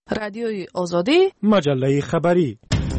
رادیوی آزادی، مجله خبری.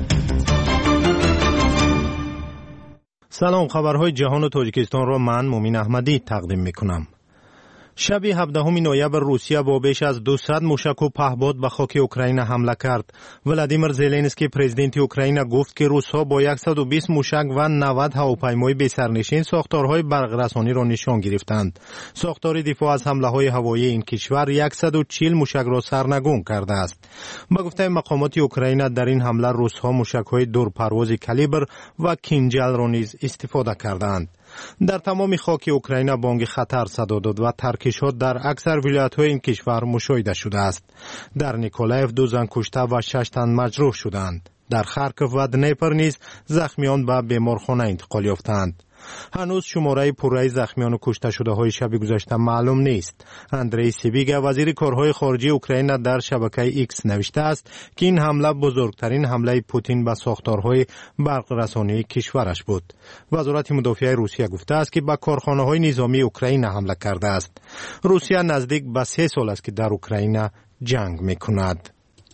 سلام، خبرهای جهان و تاجیکستان را من مومین احمدی تقدیم میکنم. شب 17 نوامبر روسیه با بیش از 200 موشک و پهپاد به خاک اوکراین حمله کرد. ولادیمیر زلنسکی پرزیدنت اوکراین گفت که روس‌ها با 120 موشک و 90 هواپیمای بی‌سرنشین ساختارهای برق‌رسانی را نشان گرفتند. ساختار دفاع از حمله‌های هوایی این کشور 140 موشک را سرنگون کرده است. با گفته مقامات اوکراین در این حمله روس‌ها موشک‌های دورپرواز کالیبر و کینجل را نیز استفاده کردند. در تمام خاک اوکراین بانگ خطر صدا داد و ترکش‌ها در اکثر ولایت‌های این کشور مشاهده شده است. در نیکولایف 2 زن کشته و 6 تن مجروح شدند. در خارکوف و دنیپر نیز زخمیان به بیمارخانه انتقال یافتند. هنوز شماره پوره زخمیان و کشته شده های شب گذشته معلوم نیست. اندری سیبیگا وزیر کارهای خارجی اوکراین در شبکه ایکس نوشته است که این حمله بزرگترین حمله پوتین به ساختارهای برق‌رسانی کشورش بود. وزارت مدافع روسیه گفته است که به کارخانه‌های نظامی اوکراین حمله کرده است. روسیه نزدیک به 3 سال است که در اوکراین جنگ می‌کند.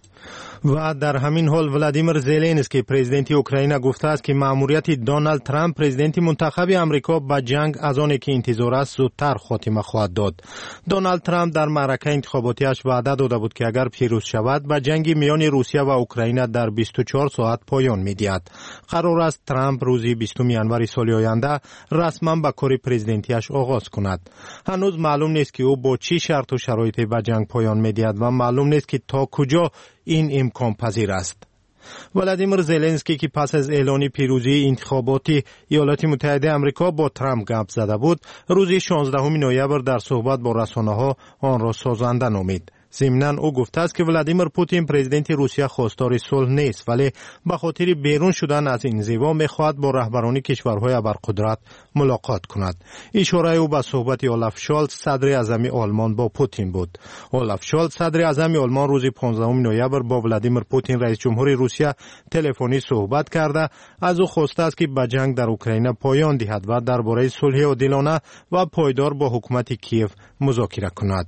و در همین حال ولادیمیر زلنسکی پرزیدنت اوکراین گفته است که مأموریت دونالد ترامپ پرزیدنت منتخب آمریکا به جنگ از آنی که انتظار است زودتر خاتمه خواهد داد. دونالد ترامپ در معرکه انتخاباتیش وعده داده بود که اگر پیروز شود به جنگ میان روسیه و اوکراین در 24 ساعت پایان می‌دهد. قرار است ترامپ روز 20 ژانویه سال آینده رسما به کار پرزیدنتیش آغاز کند. هنوز معلوم نیست که او با چه شرط و شرایطی به جنگ پایان می‌دهد و معلوم نیست که تا کجا این امکان پذیر است. ولادیمیر زلنسکی که پس از اعلان پیروزی انتخاباتی ایالات متحده آمریکا با ترامپ گپ زده بود، روز 16 نوامبر در صحبت با رسانه‌ها آن را سازنده نامید. ضمناً او گفته است که ولادیمیر پوتین پرزیدنت روسیه خواستار صلح نیست، ولی به خاطر بیرون شدن از این زیبا می‌خواهد با رهبران کشورهای ابرقدرت ملاقات کند. اشاره او به صحبت اولاف شالز صدر اعظم آلمان با پوتین بود. اولاف شالز صدر اعظم آلمان روز 15 نوامبر با ولادیمیر پوتین رئیس جمهور روسیه تلفنی صحبت کرده از او خواسته است که به جنگ در اوکراین پایان دهد و درباره صلح عادلانه و پایدار با حکومت کیف مذاکره کند.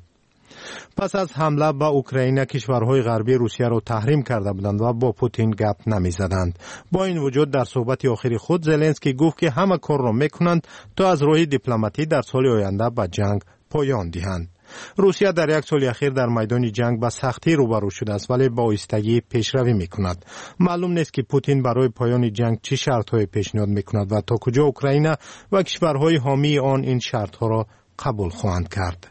پس از حمله به اوکراین کشورهای غربی روسیه را تحریم کرده بودند و با پوتین گپ نمی زدند. با این وجود در صحبت آخری خود زلنسکی گفت که همه کار را میکنند تا از راه دیپلماتی در سال آینده به جنگ پایان دهند. روسیه در 1 سال اخیر در میدان جنگ به سختی روبرو شده است، ولی با ایستگی پیشروی میکند. معلوم نیست که پوتین برای پایان جنگ چه شرط‌های پیشنهاد میکند و تا کجا اوکراین و کشورهای حامی آن این شرط‌ها را قبول خواهند کرد.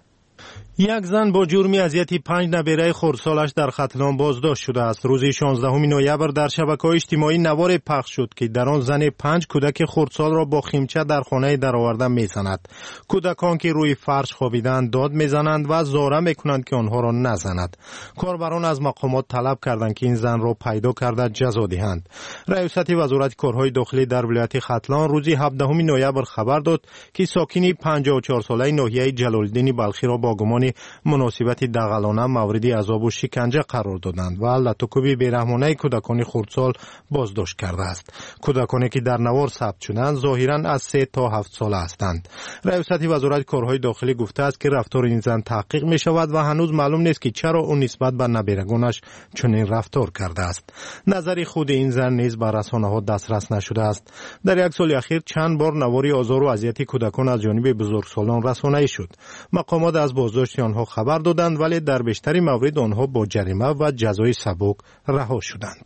یک زن با جرم اذیت 5 نبیره خردسالش در ختلان بازداشت شده است. روز 16 نوامبر در شبکه‌های اجتماعی نوار پخش شد که در آن زن 5 کودک خردسال را با خیمچه در خانه درآورده میزند. کودکان که روی فرش خوابیدند داد میزنند و زاره میکنند که آنها را نزند. کاربران از مقامات طلب کردند که این زن را پیدا کرده جزا دهند. رئیست وزارت کارهای داخلی در ولایت ختلان روز 17 نوامبر خبر داد که ساکن 54 ساله ناحیه جلال‌الدین بلخی را با گمان مناسبت دغلانه مورد عذاب و شکنجه قرار دادند و لطوکوبی بیرحمانه کودکان خردسال بازداشت کرده است. کودکانی که در نوار ثبت شدند ظاهراً از 3 تا 7 ساله هستند. رئیست وزارت کارهای داخلی گفته است که رفتار این زن تحقیق می شود و هنوز معلوم نیست که چرا او نسبت به نبیرگانش چنین رفتار کرده است. نظر خود این زن نیز به رسانه‌ها دسترس نشده است. در 1 سال اخیر چند بار نواری آزار و اذیت کودکان از جانب بزرگسالان رسانه‌ای شد. مقامات از بازداشت آنها خبر دادند، ولی در بیشتر موارد آنها با جریمه و جزای سبک رها شدند.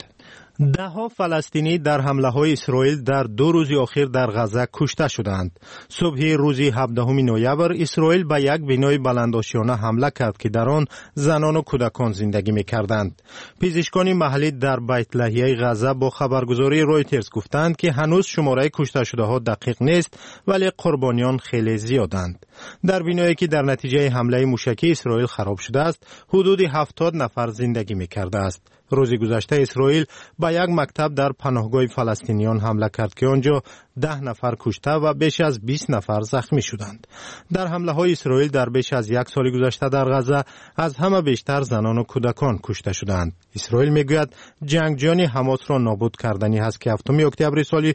10 فلسطینی در حمله‌های اسرائیل در 2 روز اخیر در غزه کشته شدند. صبح روز 17 نوامبر اسرائیل به یک بنای بلندآشیانه حمله کرد که در آن زنان و کودکان زندگی می‌کردند. پزشکان محلی در بیت لحیه غزه با خبرگزاری رویترز گفتند که هنوز شماره کشته شده‌ها دقیق نیست، ولی قربانیان خیلی زیادند. در بنایی که در نتیجه حمله موشکی اسرائیل خراب شده است، حدود 70 نفر زندگی می‌کرده است. روز گذشته اسرائیل به یک مکتب در پناهگاه فلسطینیان حمله کرد که آنجا 10 نفر کشته و بیش از 20 نفر زخمی شدند. در حمله های اسرائیل در بیش از 1 سال گذشته در غزه از همه بیشتر زنان و کودکان کشته شدند. اسرائیل میگوید جنگجویان حماس را نابود کردنی است که 7 اکتبر سال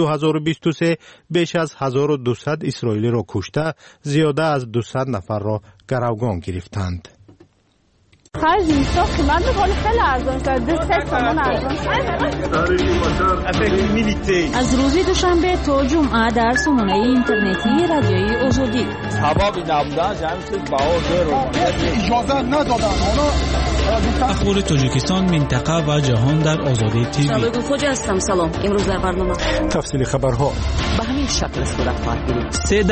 2023 بیش از 1200 اسرائیلی را کشته، زیاده از 200 نفر را گروگان گرفتند. خرج میشه قیمت ولی خیلی ارزان شده 3 تومن ارزان شده. از روز دوشنبه تا جمعه در سامانه اینترنتی رادیوی آزادی سبب نبودن جمعیت باور رو اجازه ندادن. اخبار تاجیکستان، منطقه و جهان در آزادی تیوی. سلام خوجا هستم. سلام. امروز در برنامه تفصیل خبرها به همین شکل صورت خواهد گرفت.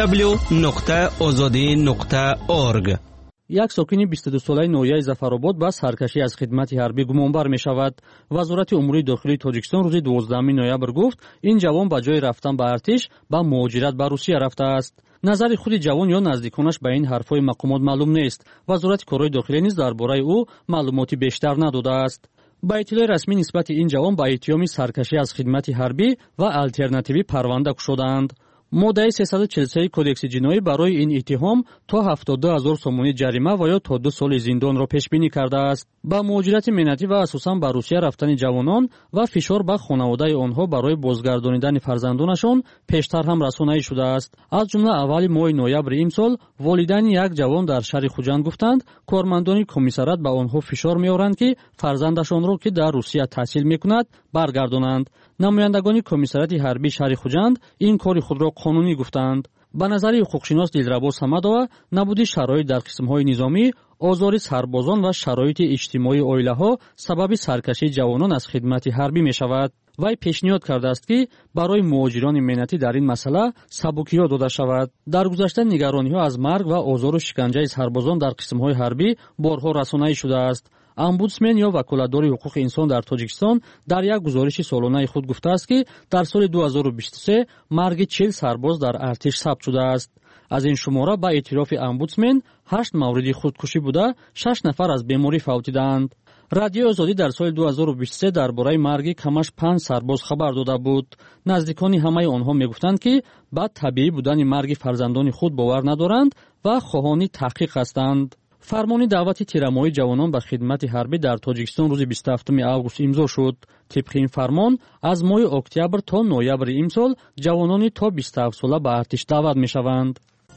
www.azadi.org. یک ساکن 22 ساله نویای ظفرآباد با سرکشی از خدمت حربی گمانبر می شود. وزارت امور داخلی تاجیکستان روز 12 نوامبر گفت این جوان با جای رفتن به ارتش با مهاجرت به روسیه رفته است. نظر خود جوان یا نزدیکانش به این حرفهای مقامات معلوم نیست. وزارت کارهای داخلی نیز درباره او معلوماتی بیشتر نداده است. با اطلاع رسمی نسبت این جوان با اتهام سرکشی از خدمت حربی و آلترناتیوی پرونده شدند. ماده 343 کدکس جنایی برای این اتهام تا 72000 سومونی جریمه و یا تا 2 سال زندان را پیش بینی کرده است. با مهاجرت ملتی و اساساً به روسیه رفتن جوانان و فشار به خانواده آنها برای بازگردانیدن فرزندانشان پیشتر هم رسانه‌ای شده است. از جمله اول ماه نوامبر امسال والدین یک جوان در شهر خوجند گفتند کارمندان کمیساریات به آنها فشار می‌آورند که فرزندشان را که در روسیه تحصیل می‌کند برگردانند. نمایندگان کمیساریات حربی شهر خوجند این کار خود را قانونی گفتند. به نظر حقوقشناس دلربا صمدова نبودی شرایط در قسم‌های نظامی، آزار سربازان و شرایط اجتماعی عائله‌ها سبب سرکشی جوانان از خدمت حربی می‌شود. وی پیشنهاد کرده است که برای مهاجران ملتی در این مسئله سبکی‌ها داده شود. در گذشته نگرانی‌ها از مرگ و آزار و شکنجه سربازان در قسم‌های حربی بارها رسانه‌ای شده است. امبودسمن یا وکالتدار حقوق انسان در تاجیکستان در یک گزارش سالانه خود گفته است که در سال 2023 مرگ 40 سرباز در ارتش ثبت شده است. از این شماره با اعتراف امبودسمن 8 مورد خودکشی بوده، 6 نفر از بیماری فوتیدند. رادیو آزادی در سال 2023 درباره مرگ کمش 5 سرباز خبر داده بود. نزدیکان همه آنها میگفتند که با طبیعی بودن مرگ فرزندان خود باور ندارند و خواهان تحقیق هستند. فرمان دعوت تیرمایی جوانان به خدمت حربی در تاجیکستان روز 27 آگوست امضا شد. طبق این فرمان از ماه اکتبر تا نوامبر امسال جوانان تا 27 ساله به ارتش دعوت میشوند.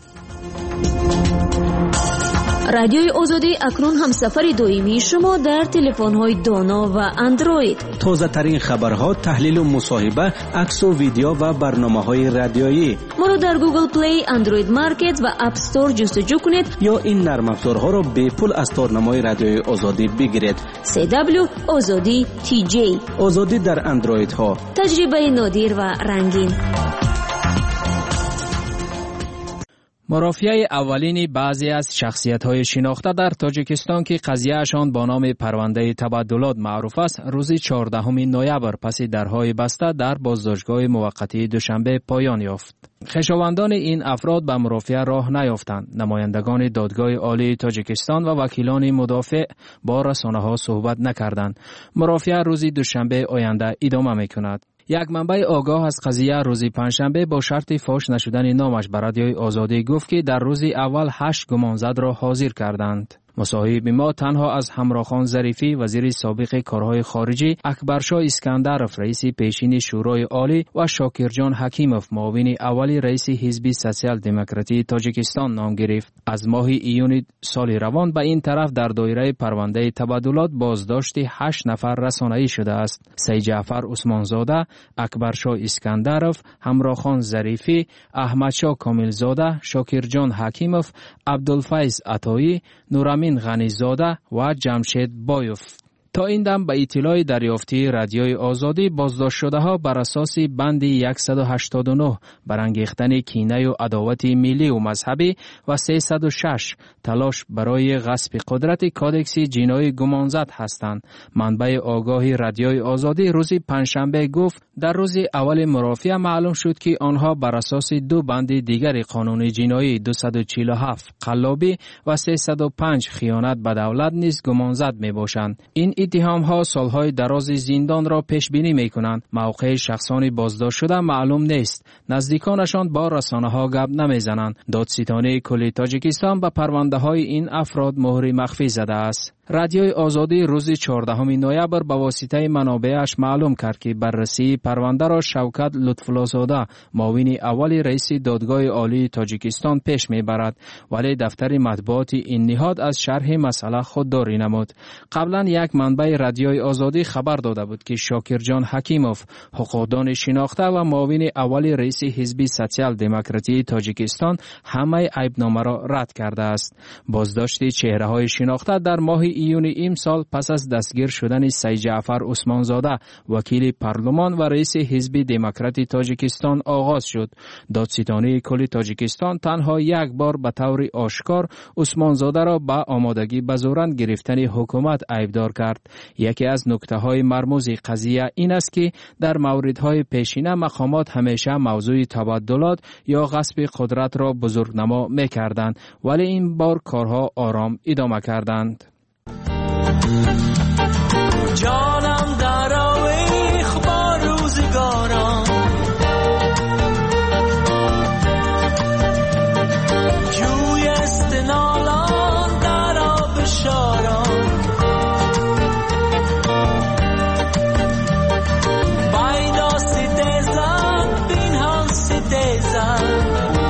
رادیوی آزادی اکنون هم سفر دائمی شما در تلفن‌های دانا و اندروید. تازه ترین خبرها، تحلیل و مصاحبه، عکس و ویدیو و برنامه‌های رادیویی. ما را در گوگل پلی، اندروید مارکت و اپ استور جستجو کنید یا این نرم افزارها را به پول از تارنمای رادیوی آزادی بگیرید. CW آزادی TJ. آزادی در اندروید ها. تجربه نادر و رنگین. مرافعه اولین بعضی از شخصیت‌های شناخته در تاجیکستان که قضیه‌شان با نام پرونده تبادلات معروف است، روز 14 نوامبر پس درهای بسته در بازداشتگاه موقتی دوشنبه پایان یافت. خویشاوندان این افراد به مرافعه راه نیافتند. نمایندگان دادگاه عالی تاجیکستان و وکیلان مدافع با رسانه‌ها صحبت نکردند. مرافعه روز دوشنبه آینده ادامه می‌کند. یک منبع آگاه از قضیه روز پنجشنبه با شرط فاش نشدن نامش به رادیوی آزادی گفت که در روز اول 8 گمانزد را حاضر کردند. مصاحب ما تنها از همراخان ظریفی وزیر سابق کارهای خارجی، اکبرشاه اسکندرف رئیس پیشین شورای عالی و شاکرجان حکیموف معاون اول رئیس حزب سوسیال دموکراتی تاجیکستان نام گرفت. از ماه ایون سال روان به این طرف در دایره پرونده تبادلات بازداشت 8 نفر رسانه‌ای شده است. سید جعفر عثمانزاده، اکبرشاه اسکندرف، همراخان ظریفی، احمدشاه کاملزاده، شاکرجان حکیموف، عبدالفیض عطایی، نورامین غنیزاده و جمشید بایوف. تا این دم به اطلاع دریافتی رادیوی آزادی بازداشت شده ها بر اساس بند 189 برانگیختن کینه و عداوت ملی و مذهبی و 306 تلاش برای غصب قدرت کادکس جنایی گمانزد هستند. منبع آگاهی رادیوی آزادی روز پنجشنبه گفت در روز اول مرافعه معلوم شد که آنها بر اساس 2 بند دیگر قانون جنایی 247 قلابی و 305 خیانت به دولت نیز گمانزد می باشند. این اتهام ها سالهای دراز زندان را پیش بینی می کنند. موقع شخصان بازداشت شده معلوم نیست. نزدیکانشان با رسانه ها گپ نمی زنند. دادستانی کل تاجیکستان به پرونده های این افراد مهر مخفی زده است. رادیوی آزادی روز 14 نوامبر با واسطه منابعش معلوم کرد که بررسی پرونده را شوکت لطف‌الله‌زاده معاون اول رئیس دادگاه عالی تاجیکستان پیش میبرد، ولی دفتر مطبوعات این نهاد از شرح مسئله خودداری نمود. قبلا یک منبع رادیوی آزادی خبر داده بود که شاکرجان حکیموف، حقوقدان شناخته و معاون اول رئیس حزب سوسیال دموکراتی تاجیکستان همه عیبنامه را رد کرده است. بازداشت چهره‌های شناخته در ماه ایون امسال پس از دستگیر شدن سید جعفر عثمانزاده وکیل پارلمان و رئیس حزب دموکراتی تاجیکستان آغاز شد. دادستانی کل تاجیکستان تنها یک بار به طور آشکار عثمانزاده را به آمادگی به زورند گرفتن حکومت عیبدار کرد. یکی از نکته‌های مرموز قضیه این است که در موردهای پیشینه مقامات همیشه موضوع تبادلات یا غصب قدرت را بزرگنما می‌کردند، ولی این بار کارها آرام ادامه کردند. جانم در آویخ با روزگاران، جوی استنالان در آب شاران، بایدا ستیزن بینهان ستیزن،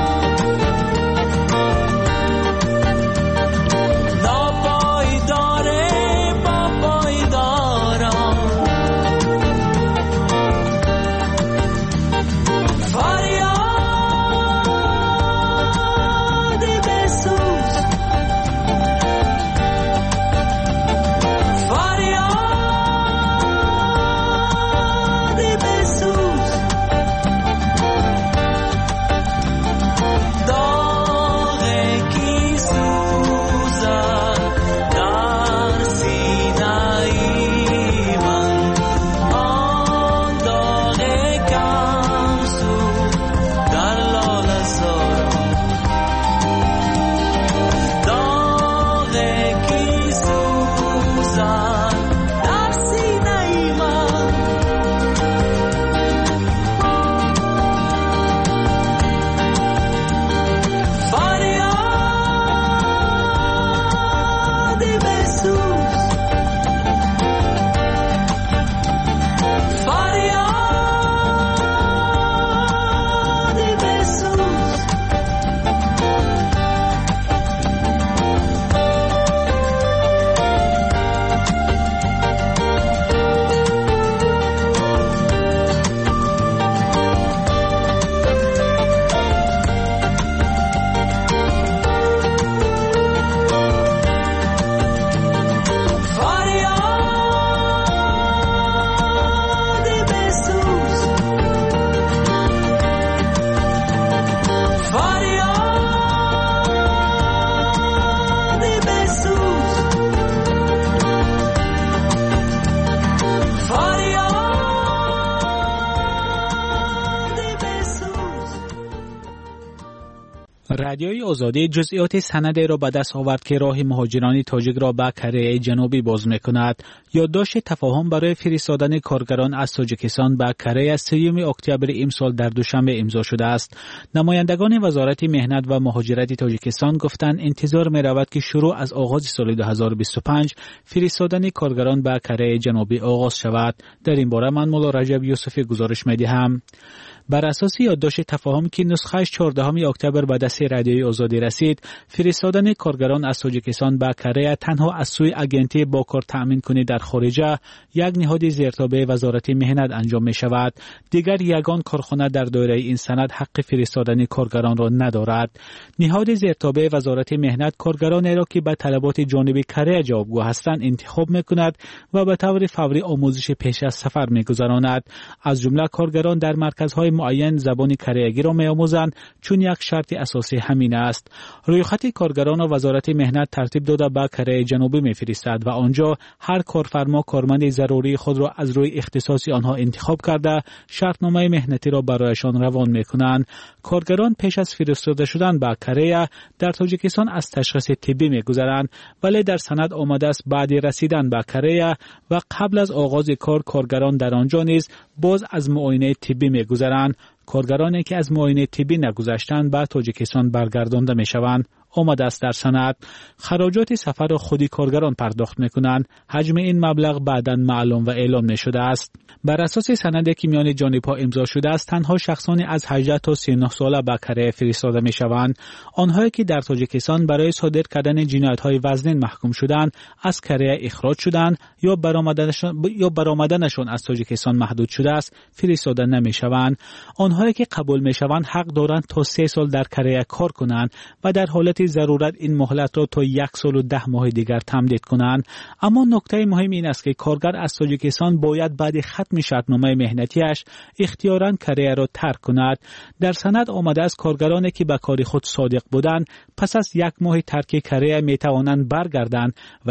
رادیوی آزادی جزئیات سند را به دست آورد که راه مهاجران تاجیک را به کره جنوبی باز می‌کند. یادداشت تفاهم برای فرستادن کارگران از تاجیکستان به کره از 3 اکتبر امسال در دوشنبه امضا شده است. نمایندگان وزارت مهنت و مهاجرت تاجیکستان گفتند انتظار می‌رود که شروع از آغاز سال 2025 فرستادن کارگران به کره جنوبی آغاز شود. در این باره من مولا رجب یوسفی گزارش می‌دهم. بر اساس یادداشت تفاهم که نسخه‌اش 14 اکتبر به دست رادیوی آزادی رسید، فرستادن کارگران از تاجیکستان به کره تنها از سوی اگنتی با کار تأمین کنی در خارجه یک نهاد زیرتابع وزارت مهنت انجام می شود. دیگر یگان کارخانه در دایره این سند حق فرستادن کارگران را ندارد. نهاد زیرتابع وزارت مهنت کارگرانی را که به طلبات جانب کره جوابگو هستند انتخاب می کند و به طور فوری آموزش پیش از سفر می گذراند. از جمله کارگران در مرکزهای معین زبان کره‌ای را می‌آموزند، چون یک شرط اساسی همین است. رویخط کارگران و وزارت مهنت ترتیب داده به کره جنوبی می‌فرستد و آنجا هر کارفرما کارمند ضروری خود را از روی اختصاص آنها انتخاب کرده شرطنامه مهنتی را برایشان روان می‌کنند. کارگران پیش از فرستاده شدن به کره در تاجیکستان از تشخیص طبی می‌گذرند، ولی در سند آمده است بعد رسیدن به کره و قبل از آغاز کار کارگران در آنجا نیز باز از معاینه طبی می‌گذرند. کارگرانی که از معاینه طبی نگذشتند به تاجیکستان برگردانده می‌شوند. آمده است در سند. خراجات سفر را خودی کارگران پرداخت میکنند. حجم این مبلغ بعداً معلوم و اعلام نشده است. بر اساس سندی که میان جانب‌ها امضا شده است، تنها شخصانی از 18 تا 39 ساله به کره فرستاده میشوند. آنهایی که در تاجیکستان برای صادر کردن جنایت‌های وزنین محکوم شدند، از کره اخراج شدند یا برآمدنشان از تاجیکستان محدود شده است، فرستاده نمیشوند. آنهایی که قبول میشوند حق دارند تا 3 سال در کره کار کنند و در حالت ضرورت این مهلت را تا 1 سال و 10 ماه دیگر تمدید کنند. اما نکته مهم این است که کارگر از تاجیکستان باید بعد ختم شرطنامه مهنتیش اختیاراً کره را ترک کند. در سند آمده است کارگرانی که به کار خود صادق بودند پس از 1 ماه ترک کره می توانند برگردند و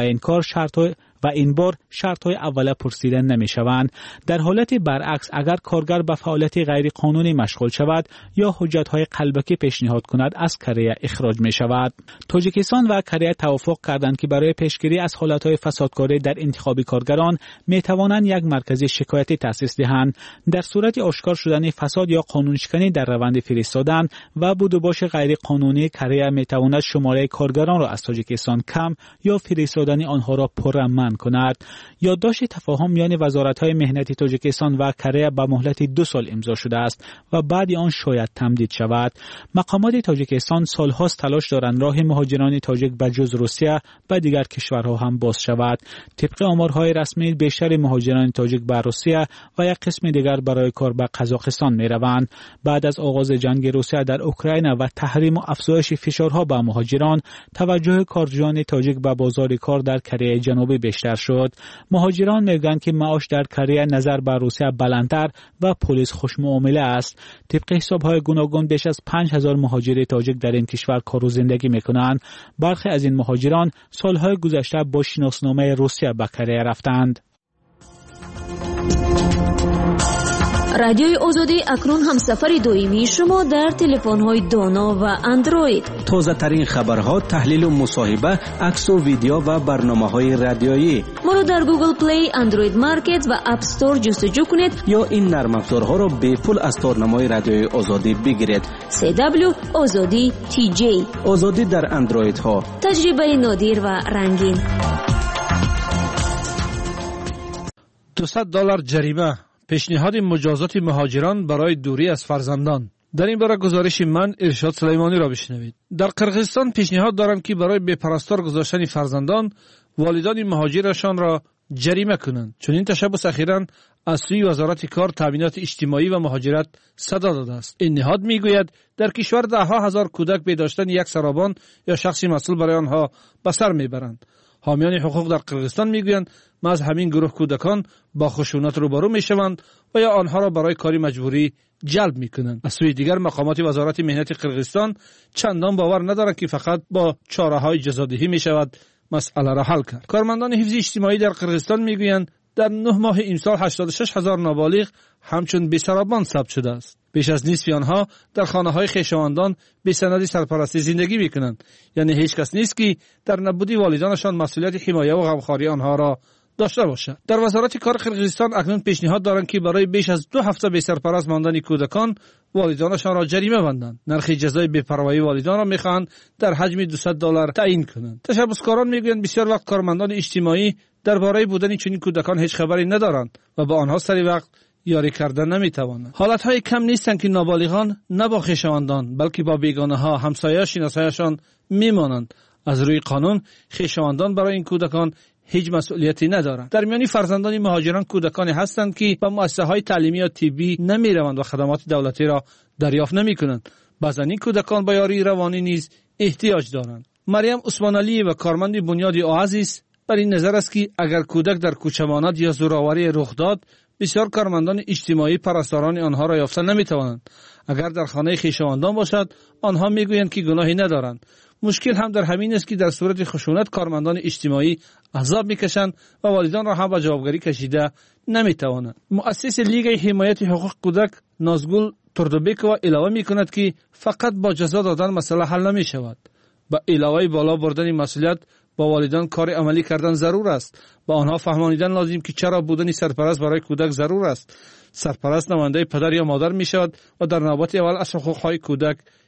این بار شرط‌های اوله پرسیده نمی‌شوند. در حالت برعکس اگر کارگر به فعالیت غیر قانونی مشغول شود یا حجت‌های قلبکی پیشنهاد کند، از کره اخراج می‌شود. تاجیکستان و کره توافق کردند که برای پیشگیری از حالت‌های فسادکاری در انتخاب کارگران می‌توانند یک مرکز شکایتی تأسیس دهند. در صورت آشکار شدن فساد یا قانونشکنی در روند فرستادن و بود و باش غیر قانونی، کره می‌تواند شماره کارگران را از تاجیکستان کم یا فرستادن آنها را پرامن کند. یادداشت تفاهم میان وزارت‌های مهنتی تاجیکستان و کره به مهلت 2 سال امضا شده است و بعد آن شاید تمدید شود. مقامات تاجیکستان سال‌هاست تلاش دارند راه مهاجران تاجیک به جز روسیه به دیگر کشورها هم باز شود. طبق آمارهای رسمی بیشتر مهاجران تاجیک به روسیه و یک قسم دیگر برای کار به قزاقستان می‌روند. بعد از آغاز جنگ روسیه در اوکراین و تحریم و افزایش فشارها به مهاجران، توجه کارگران تاجیک به بازار کار در کره جنوبی بیشتر شد. مهاجران میگویند که معاش در کره نظر به روسیه بلندتر و پلیس خوشمعامله است. طبق حساب‌های گوناگون بیش از 5000 مهاجر تاجیک در این کشور کار و زندگی میکنند. برخی از این مهاجران سالهای گذشته با شناسنامه روسیه به کره رفتند. رادیوی آزادی اکنون هم سفر دائمی شما در تلفن‌های دانا و اندروید. تازه ترین خبرها، تحلیل و مصاحبه، عکس و ویدیو و برنامه‌های رادیویی. ما رو در گوگل پلی، اندروید مارکت و اپ استور جستجو کنید یا این نرم افزارها را به پول از تارنمای رادیوی آزادی بگیرید. CW آزادی TJ. آزادی در اندروید ها. تجربه نادر و رنگین. $200 جریمه، پیشنهاد مجازات مهاجران برای دوری از فرزندان. در این باره گزارش من ارشاد سلیمانی را بشنوید. در قرقیزستان پیشنهاد دارم که برای بپرستار گذاشتن فرزندان والدان مهاجرشان را جریمه کنند، چون این تشبث اخیراً از سوی وزارت کار، تامینات اجتماعی و مهاجرت صدا داده است. این نهاد میگوید در کشور 10,000 کودک به داشتن یک سرابان یا شخصی مسئول برای آنها به سر میبرند. حامیان حقوق در قرقیزستان میگویند ما از همین گروه کودکان با خشونت روبرو میشوند و یا آنها را برای کاری مجبوری جلب میکنند. از سوی دیگر مقامات وزارت مهنت قرقیزستان چندان باور ندارند که فقط با چاره‌های جزادهی میشود مسئله را حل کرد. کارمندان حفظ اجتماعی در قرقیزستان میگویند در 9 ماه امسال 86,000 نابالغ همچون بی‌سرابان ثبت شده است. بیش از نصف آنها در خانه‌های خویشاوندان به سند سرپرستی زندگی می‌کنند. یعنی هیچ کس نیست که در نبودی والدانشان مسئولیت حمایت و غمخواری آنها را داشته باشد. در وزارت کار قرقیزستان اکنون پیشنهاد دارند که برای بیش از 2 هفته به سرپرست ماندن کودکان والدانشان را جریمه بندند. نرخ جزای بی‌پروایی والدان را می‌خواهند در حجم $200 تعیین کنند. تشبثکاران می‌گویند بسیار وقت کارمندان اجتماعی درباره بودن چنین کودکان هیچ خبری ندارند و با آنها سری وقت یاری کردن نمی‌توانند. حالت‌های کم نیستند که نابالغان نه با خویشاوندان بلکه با بیگانه‌ها، همسایه، شناسایشان می‌مانند. از روی قانون خویشاوندان برای این کودکان هیچ مسئولیتی ندارند. در میان فرزندان مهاجران کودکانی هستند که به مؤسسه‌های تعلیمی یا طبی نمی‌روند و خدمات دولتی را دریافت نمی‌کنند. بعضن این کودکان به یاری روانی نیز احتیاج دارند. مریم عثمانعلی و کارمند بنیاد اوازیس بر این نظر است که اگر کودک در کوچه ماند یا زورآوری رخ داد، بسیار کارمندان اجتماعی پرستاران آنها را یافتن نمی‌توانند. اگر در خانه خویشاوندان باشد، آنها می‌گویند که گناهی ندارند. مشکل هم در همین است که در صورت خشونت کارمندان اجتماعی عذاب می‌کشند و والدان را هم به جوابگری کشیده نمی‌توانند. مؤسس لیگ حمایت حقوق کودک نازگل تردوبکووا علاوه می‌کند که فقط با جزا دادن مسئله حل نمی‌شود. با علاوه بالا بردن مسئولیت با والدان کار عملی کردن ضرور است. با آنها فهمانیدن لازم که چرا بودن سرپرست برای کودک ضرور است. سرپرست نماینده پدر یا مادر می شود و در نوبت اول از حقوق‌های کودک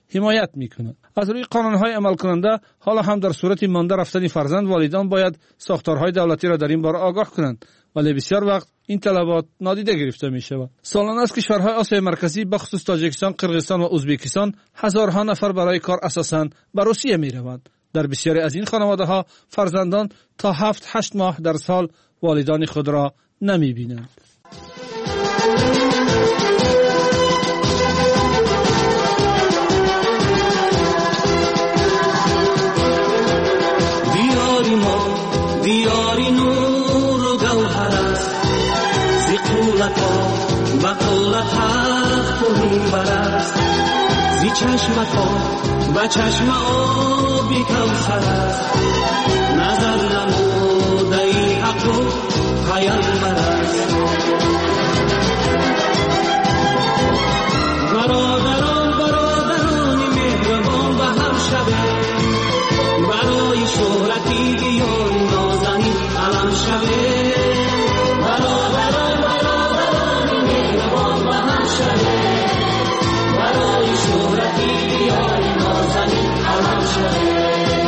حمایت می‌کند. از روی قانون‌های عمل کننده حالا هم در صورت مانده رفتن فرزند والدان باید ساختارهای دولتی را در این باره آگاه کنند، ولی بسیار وقت این طلبات نادیده گرفته می‌شود. سالانه از کشورهای آسیای مرکزی به خصوص تاجیکستان، قرقیزستان و ازبکستان هزارها نفر برای کار اساساً به روسیه می‌روند. در بسیاری از این خانواده‌ها فرزندان تا 7-8 ماه در سال والدان خود را نمی‌بینند. دیاری نور و گوهر است زی قولت ها و قولت حق و میبر است زی چشمت ها و چشم آبی کوثر است نظر نموده ای حق و پیامبر است برادرانی مهربان به هم شبه برای شهرتی دیاری نازنین علم شبه برادرانی مهربان به هم شبه برای شهرتی دیاری نازنین علم شبه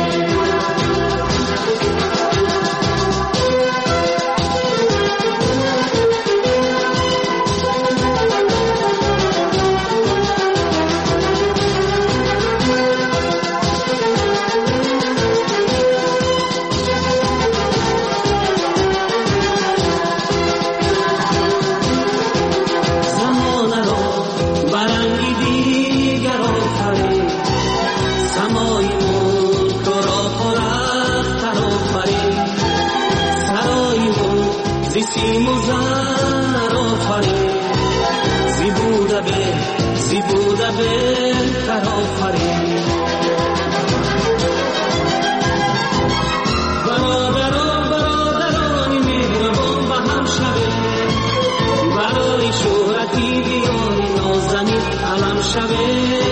برادرانی مهربان به هم شبه برای شهرتی دیاری نازنین علم شبه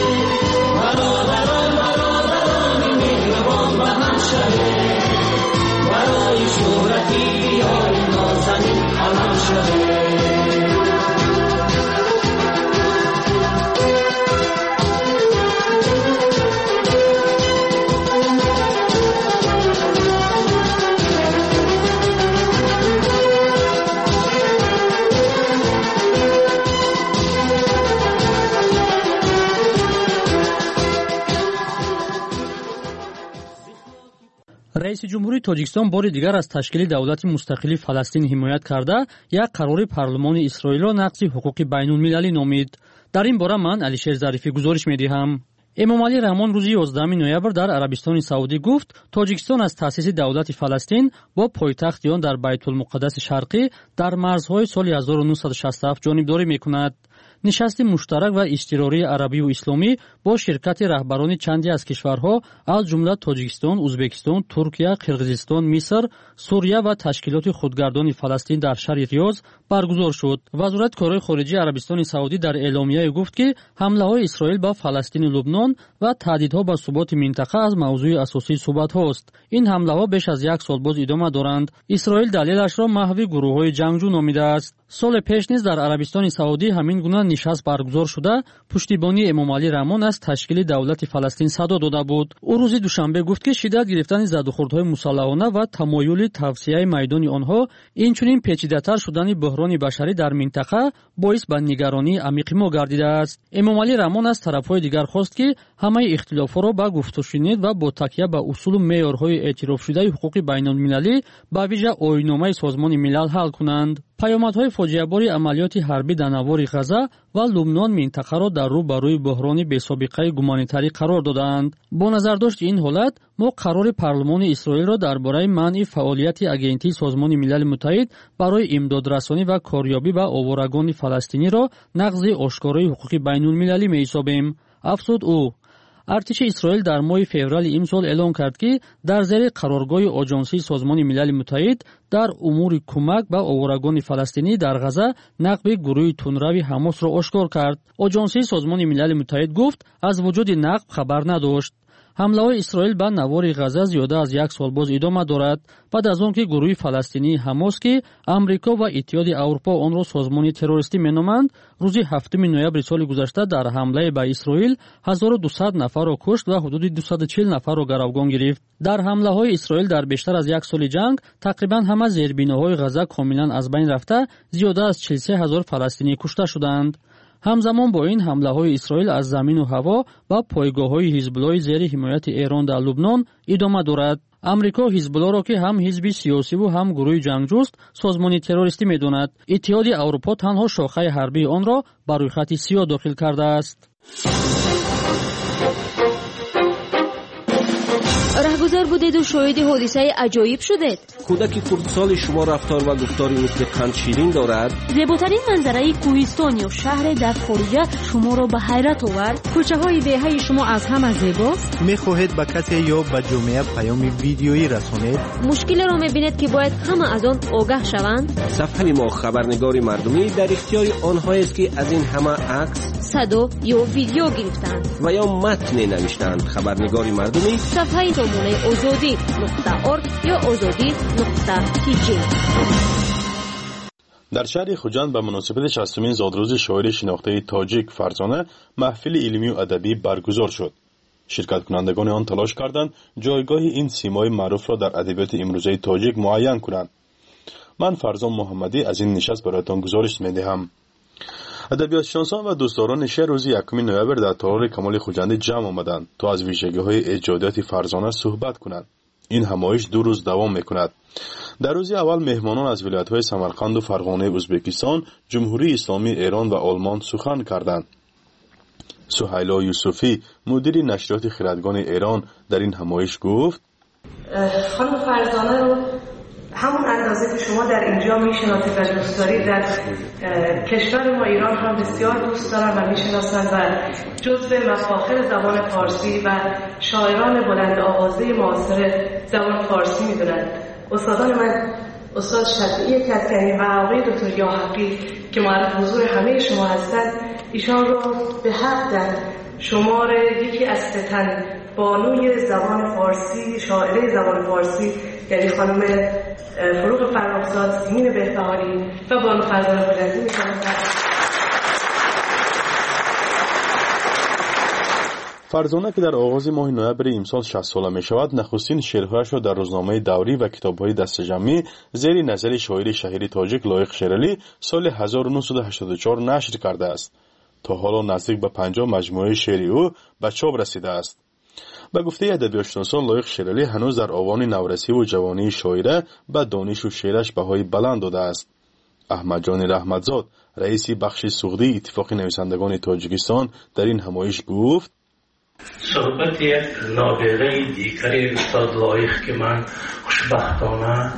برادرانی مهربان به هم شبه برای شهرتی دیاری نازنین علم شبه رئیس جمهوری تاجیکستان بار دیگر از تشکیل دولت مستقل فلسطین حمایت کرده یک قرار پارلمان اسرائیل را نقض حقوق بین المللی نامید. در این باره من علیشیر ظریفی گزارش می‌دهم. امامعلی رحمان روز 11 نوامبر در عربستان سعودی گفت تاجیکستان از تأسیس دولت فلسطین با پایتخت آن در بیت المقدس شرقی در مرزهای سال 1967 جانبداری می‌کند. نشست مشترک و اضطراری عربی و اسلامی با شرکت رهبران چندی از کشورها از جمله تاجیکستان، ازبکستان، ترکیه، قرقیزستان، مصر، سوریه و تشکیلات خودگردان فلسطین در شهر ریاض برگزار شد. وزارت کارهای خارجه عربستان سعودی در اعلامیه گفت که حمله‌های اسرائیل به فلسطین و لبنان و تهدیدها به ثبات منطقه از موضوع اساسی صحبت‌هاست. این حمله‌ها بیش از یک سال باز ادامه دارند. اسرائیل دلیلش را محو گروه‌های جنگجو نامیده است. سال پیش نیز در عربستان سعودی همین گونه نشست برگزار شده پشتیبانی امامعلی رحمان از تشکیل دولت فلسطین صدا داده بود. او روز دوشنبه گفت که شدت گرفتن زدوخوردهای مسلحانه و تمایل توسعه میدان آنها اینچنین پیچیده‌تر شدن بحران بشری در منطقه باعث به نگرانی عمیق ما گردیده است. امامعلی رحمان از طرف‌های دیگر خواست که همه اختلافات را با گفت و شنید و با تکیه به اصول و معیارهای اعتراف شده حقوق بین‌المللی به ویژه آیین‌نامه سازمان ملل حل کنند. پیامدهای فاجعه‌بار عملیات حربی در نوار غزه و لبنان منطقه را در رو برای بحران بی‌سابقه گومانیتری قرار دادند. با نظرداشت این حالت ما قرار پارلمان اسرائیل را درباره منع فعالیت آژانس سازمان ملل متحد برای امدادرسانی و کاریابی به آوارگان فلسطینی را نقض آشکارای حقوق بین‌المللی می‌حسابیم. افزود او. ارتش اسرائیل در ماه فوریه امسال اعلام کرد که در زیر قرارگاه آژانس سازمان ملل متحد در امور کمک به آوارگان فلسطینی در غزه نقب گروه تندرو حماس را آشکار کرد. آژانس سازمان ملل متحد گفت از وجود نقب خبر نداشت. ҳамлаҳои исроил ба навори ғаза зиёда аз як сол боз идома дорад. баъд аз он ки гурӯҳи фаластинии ҳамос ки амрико ва иттиҳоди аврупо онро созмони террористӣ меноманд, рӯзи 7 ноябри соли гузашта дар ҳамлае ба Исроил 1200 нафарро кушт ва ҳудуди 240 нафарро гаравгон гирифт. дар ҳамлаҳои Исроил дар бештар аз як соли ҷанг тақрибан ҳама зербиноҳои ғаза комилан аз байн рафта, зиёда аз 43 000 фаластинӣ кушта шуданд. ҳамзамон бо ин ҳамлаҳои Исроил аз замину ҳаво ба пойгоҳҳои ҳизбуллоҳи зери ҳимояти Эрон дар Лубнон идома дорад. амрико ҳизбуллоҳро ки ҳам ҳизби сиёсиву ҳам гурӯҳи ҷангҷӯст созмони террористӣ медонад. иттиҳоди аврупо танҳо шохаи ҳарбии онро ба рӯйхати сиёҳ дохил кардааст. раҳгузар будеду шоҳиди ҳодисаи аҷоиб шудед. кӯдаки хурдсоли шумо рафтор ва гуфтори мутлиқан ширин дорад. зеботарин манзараи кӯҳистон ё шаҳре дар хориҷа шуморо ба ҳайрат овард. кӯчаҳои деҳаи шумо аз ҳама зебост. мехоҳед ба касе ё ба ҷомеа паёми видеоӣ расонед. мушкилеро мебинед ки бояд ҳама аз он огаҳ шаванд. сафҳаи мо хабарнигори мардумӣ дар ихтиёри онҳоест ки аз ин ҳама акс, садо ё видео гирифтанд ва ё матне навиштанд. хабарнигори мардумӣ сафҳаи сомонаи озодӣ.орг ё озодӣ.tj. дар шаҳри хуҷанд ба муносибати 60-умин зодрӯзи шоири шинохтаи тоҷик Фарзона маҳфили илмию адабӣ баргузор шуд. ширкаткунандагони он талош карданд ҷойгоҳи ин симои маъруфро дар адабиёти имрӯзаи тоҷик муайян кунанд. ман Фарзон муҳаммадӣ аз ин нишаст бароятон гузориш медиҳам. адабиётшиносон ва дӯстдорони шеър рӯзи 1 ноябр дар талори камоли хуҷандӣ ҷамъ омаданд то аз вижагиҳои эҷодиёти Фарзона суҳбат кунанд. ин ҳамоиш 2 рӯз давом мекунад. дар рӯзи аввал меҳмонон аз вилоятҳои Самарқанду Фарғонаи Ӯзбекистон, ҷумҳурии Исломии Эрон ва Олмон сухан карданд. суҳайло Юсуфӣ, мудири нашриёти хиратгони Эрон, дар ин ҳамоиш гуфт: خانم فرزانه رو همون اندازه که شما در اینجا میشناسید و دوست دارید در کشور ما ایران هم بسیار دوست دارن و میشناسن و جزو مفاخر زبان فارسی و شاعران بلند آوازه معاصر زبان فارسی میدونن. استادان من استاد شفیعی کدکنی و آقای دکتر یاحقی که معرف حضور همه شما هستند، ایشان رو به حق در شمار یکی از ستن بانوی زبان فارسی، شاعره زبان فارسی، یعنی خانم فروغ فرخزاد، سیمین بهبهانی و بانو فرزانه بلندی می‌شناسند. فرزانه که در آغاز ماه نوامبر امسال 60 ساله می شود، نخستین شعرهایش را در روزنامه دوری و کتاب‌های دسته‌جمعی زیر نظر شاعر شهیر تاجیک لایق شیرالی سال 1984 نشر کرده است. تا حالا نزدیک به 50 مجموعه شعری او به چاپ رسیده است. به گفته ادبیاتشناسان، لایق شیرالی هنوز در آوان نورسی و جوانی شاعره به دانش و شعرش بهای بلند داده است. احمد جان رحمتزاد، رئیس بخش سوغدی اتفاق نویسندگان تاجیکستان، در این همایش گفت: صحبت یک نابغه دیگری استاد لایق که من خوشبختانه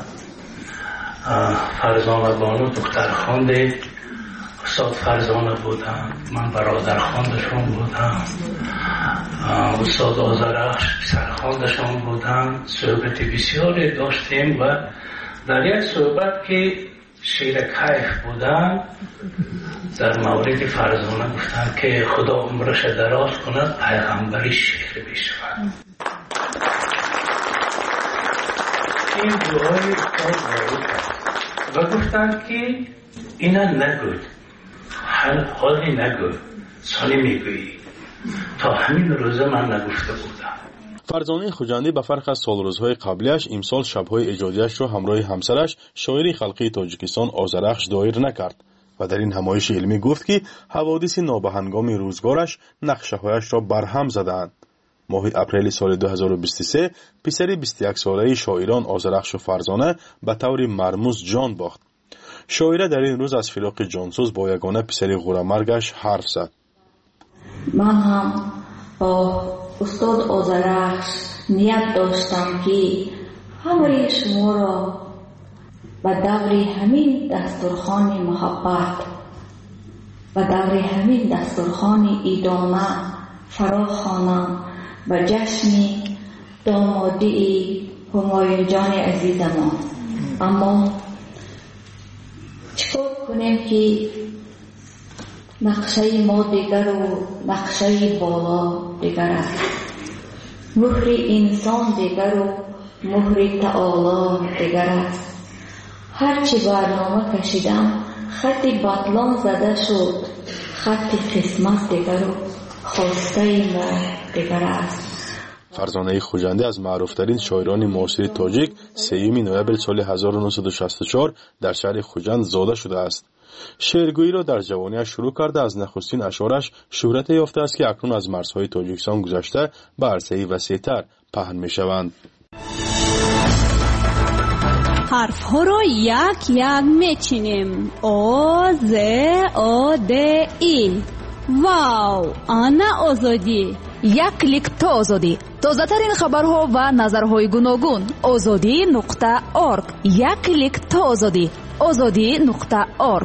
فرزانه بانو دخترخوانده استاد فرزانه بودم، من برادرخواندشون بودم، استاد آذرخش پسرخواندشون بودم. صحبت بسیاری داشتیم و در یک صحبت که شیر کیف بودن در مورد فرزانه گفتن که خدا عمرش دراز کند، پیغمبری شیر بشود. این دعای استاد و گفتن که اینا نگوید، حالی نگوید، سالی میگویی. تا همین روزه من نگفته بودم. فرزانه خوجندی به فرق از سالروزهای قبلیش امسال شبهای ایجادیش را همراه همسرش شاعر خلقی تاجیکستان آذرخش دایر نکرد و در این همایش علمی گفت که حوادث نابهنگام روزگارش نقشه‌هایش را برهم زدند. ماه اپریل سال 2023 پسر 21 ساله شاعران آذرخش و فرزانه به طور مرموز جان باخت. شاعره در این روز از فراق جانسوز با یگانه پسر غورمرگش حرف زد. من هم با استاد آذرخش نیت داشتم که همه شما را به دور همین دسترخوان محبت و دور همین دسترخوان ادامه فراخوانم و جشن دامادی همایون جان عزیزمان. اما چکار کنیم که نقشه ما دیگر و نقشه بالا دیگر است. مهر انسان دیگر و مهر تعالی دیگر است. هرچی برنامه کشیدم خط بطلان زده شد، خط قسمت دیگر و خواسته مهر دیگر است. فرزانه خوجنده از معروفترین شاعران معاصر تاجیک 3 نوامبر سال 1964 در شهر خوجند زاده شده است. شعرگویی را در جوانیش شروع کرده از نخستین اشعارش شهرت یافته است که اکنون از مرزهای تاجیکستان گذشته به عرصه وسیع‌تر پهن می‌شوند. حرف ها را یک یک میچینیم. آ ز آ د ای. واو، آنا آزادی. یک کلیک تا آزادی. تازه ترین خبرها و نظرهای گوناگون. azadi.org. یک کلیک تا آزادی. azadi.org.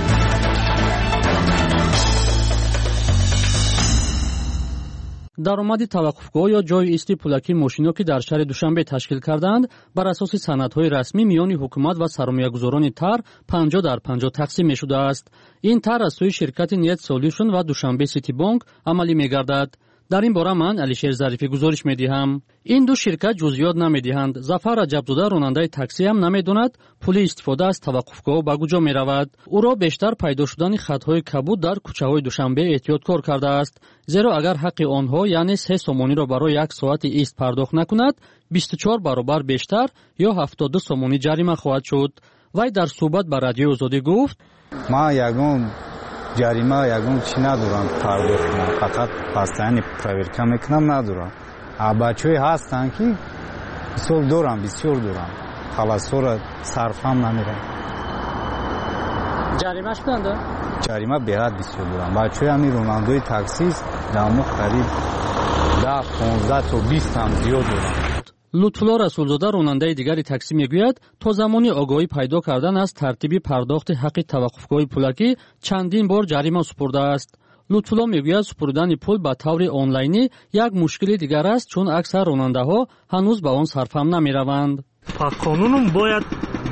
даромади таваққуфгоҳ ё ҷойи исти пулакии мошинҳо ки дар шаҳри душанбе ташкил карданд, бар асоси санадҳои расмӣ миёни ҳукумат ва сармоягузорони тар 50-50 тақсим мешудааст. ин тар аз сӯи ширкати Net Solution ва Душанбе City Bank амалӣ мегардад. дар ин бора ман Алишер Зарифӣ гузориш медиҳам. ин ду ширкат ҷузъиёт намедиҳанд. Зафар Раҷабзода ронандаи таксӣ ҳам намедонад пули истифода аз таваққуфгоҳ ба куҷо меравад. ӯро бештар пайдо шудани хатҳои кабуд дар кӯчаҳои Душанбе эҳтиёткор кардааст. зеро агар ҳаққи онҳо яъне 3 сомониро барои 1 соати ист пардохт накунад, 24 баробар бештар ё 72 сомонӣ ҷарима хоҳад шуд. вай дар суҳбат ба Радиои Озодӣ гуфт: ман ягон ҷарима ягон чӣ надорам пардохт кунам, фақат постоянно проверка мекунам, надорам. бачаҳое ҳастанд ки мисол дорам, бисёр дорам, халасҳоро сарфам намерам. ҷарима шуданда? ҷарима беҳад бисёр дорам. бачаҳои ҳамин ронандаи таксист дамо қариб 10-15 то 20 ҳам зиёд дорам. лутфулло расулзода ронандаи дигари таксӣ мегӯяд, то замони огоҳӣ пайдо кардан аз тартиби пардохти ҳаққи таваққуфгоҳи пулакӣ чандин бор ҷарима супурдааст. лутфулло мегӯяд супурдани пул ба таври онлайнӣ як мушкили дигар аст, чун аксар ронандаҳо ҳанӯз ба он сарфам намераванд. по қонуну бояд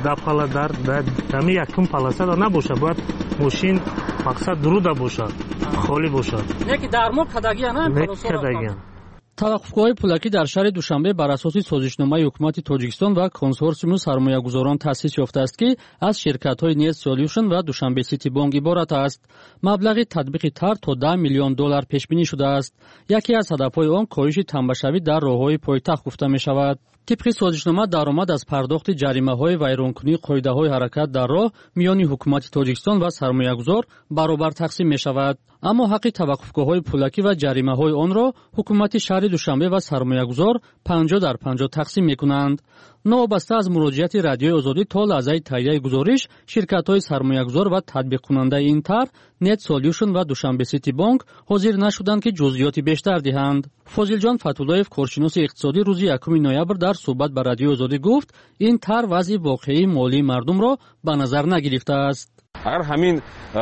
дами якум паласада набошад, бояд мошин мақсад дуруда бошад, холӣ бошад. неки дармо кадагия на кадагия. таваққуфгоҳи пулакӣ дар шаҳри Душанбе бар асоси созишномаи ҳукумати Тоҷикистон ва консорсиуми сармоягузорон таъсис ёфтааст, ки аз ширкатҳои Net Solution ва Душанбе City Bank иборат аст. маблағи татбиқи тар то $10 миллион пешбинӣ шудааст. яке аз ҳадафҳои он коҳиши тамбашавӣ дар роҳҳои пойтахт гуфта мешавад. тибқи созишнома даромад аз пардохти ҷаримаҳои вайронкунии қоидаҳои ҳаракат дар роҳ миёни ҳукумати Тоҷикистон ва сармоягузор баробар тақсим мешавад. аммо ҳаққи таваққуфгоҳҳои пулакӣ ва ҷаримаҳои онро ҳукумати шаҳри Душанбе ва сармоягузор 50-50 тақсим мекунанд. новобаста аз муроҷиати Радиои Озодӣ то лаҳзаи таҳияи гузориш, ширкатҳои сармоягузор ва татбиқкунандаи ин тар Net Solution ва Душанбе City Bank ҳозир нашуданд ки ҷузъиёти бештар диҳанд. фозилҷон Фатуллоев, коршиноси иқтисодӣ, рӯзи 1 ноябр дар суҳбат ба Радиои Озодӣ гуфт, ин тар вазъи воқеии молии мардумро ба назар нагирифтааст. агар ҳамин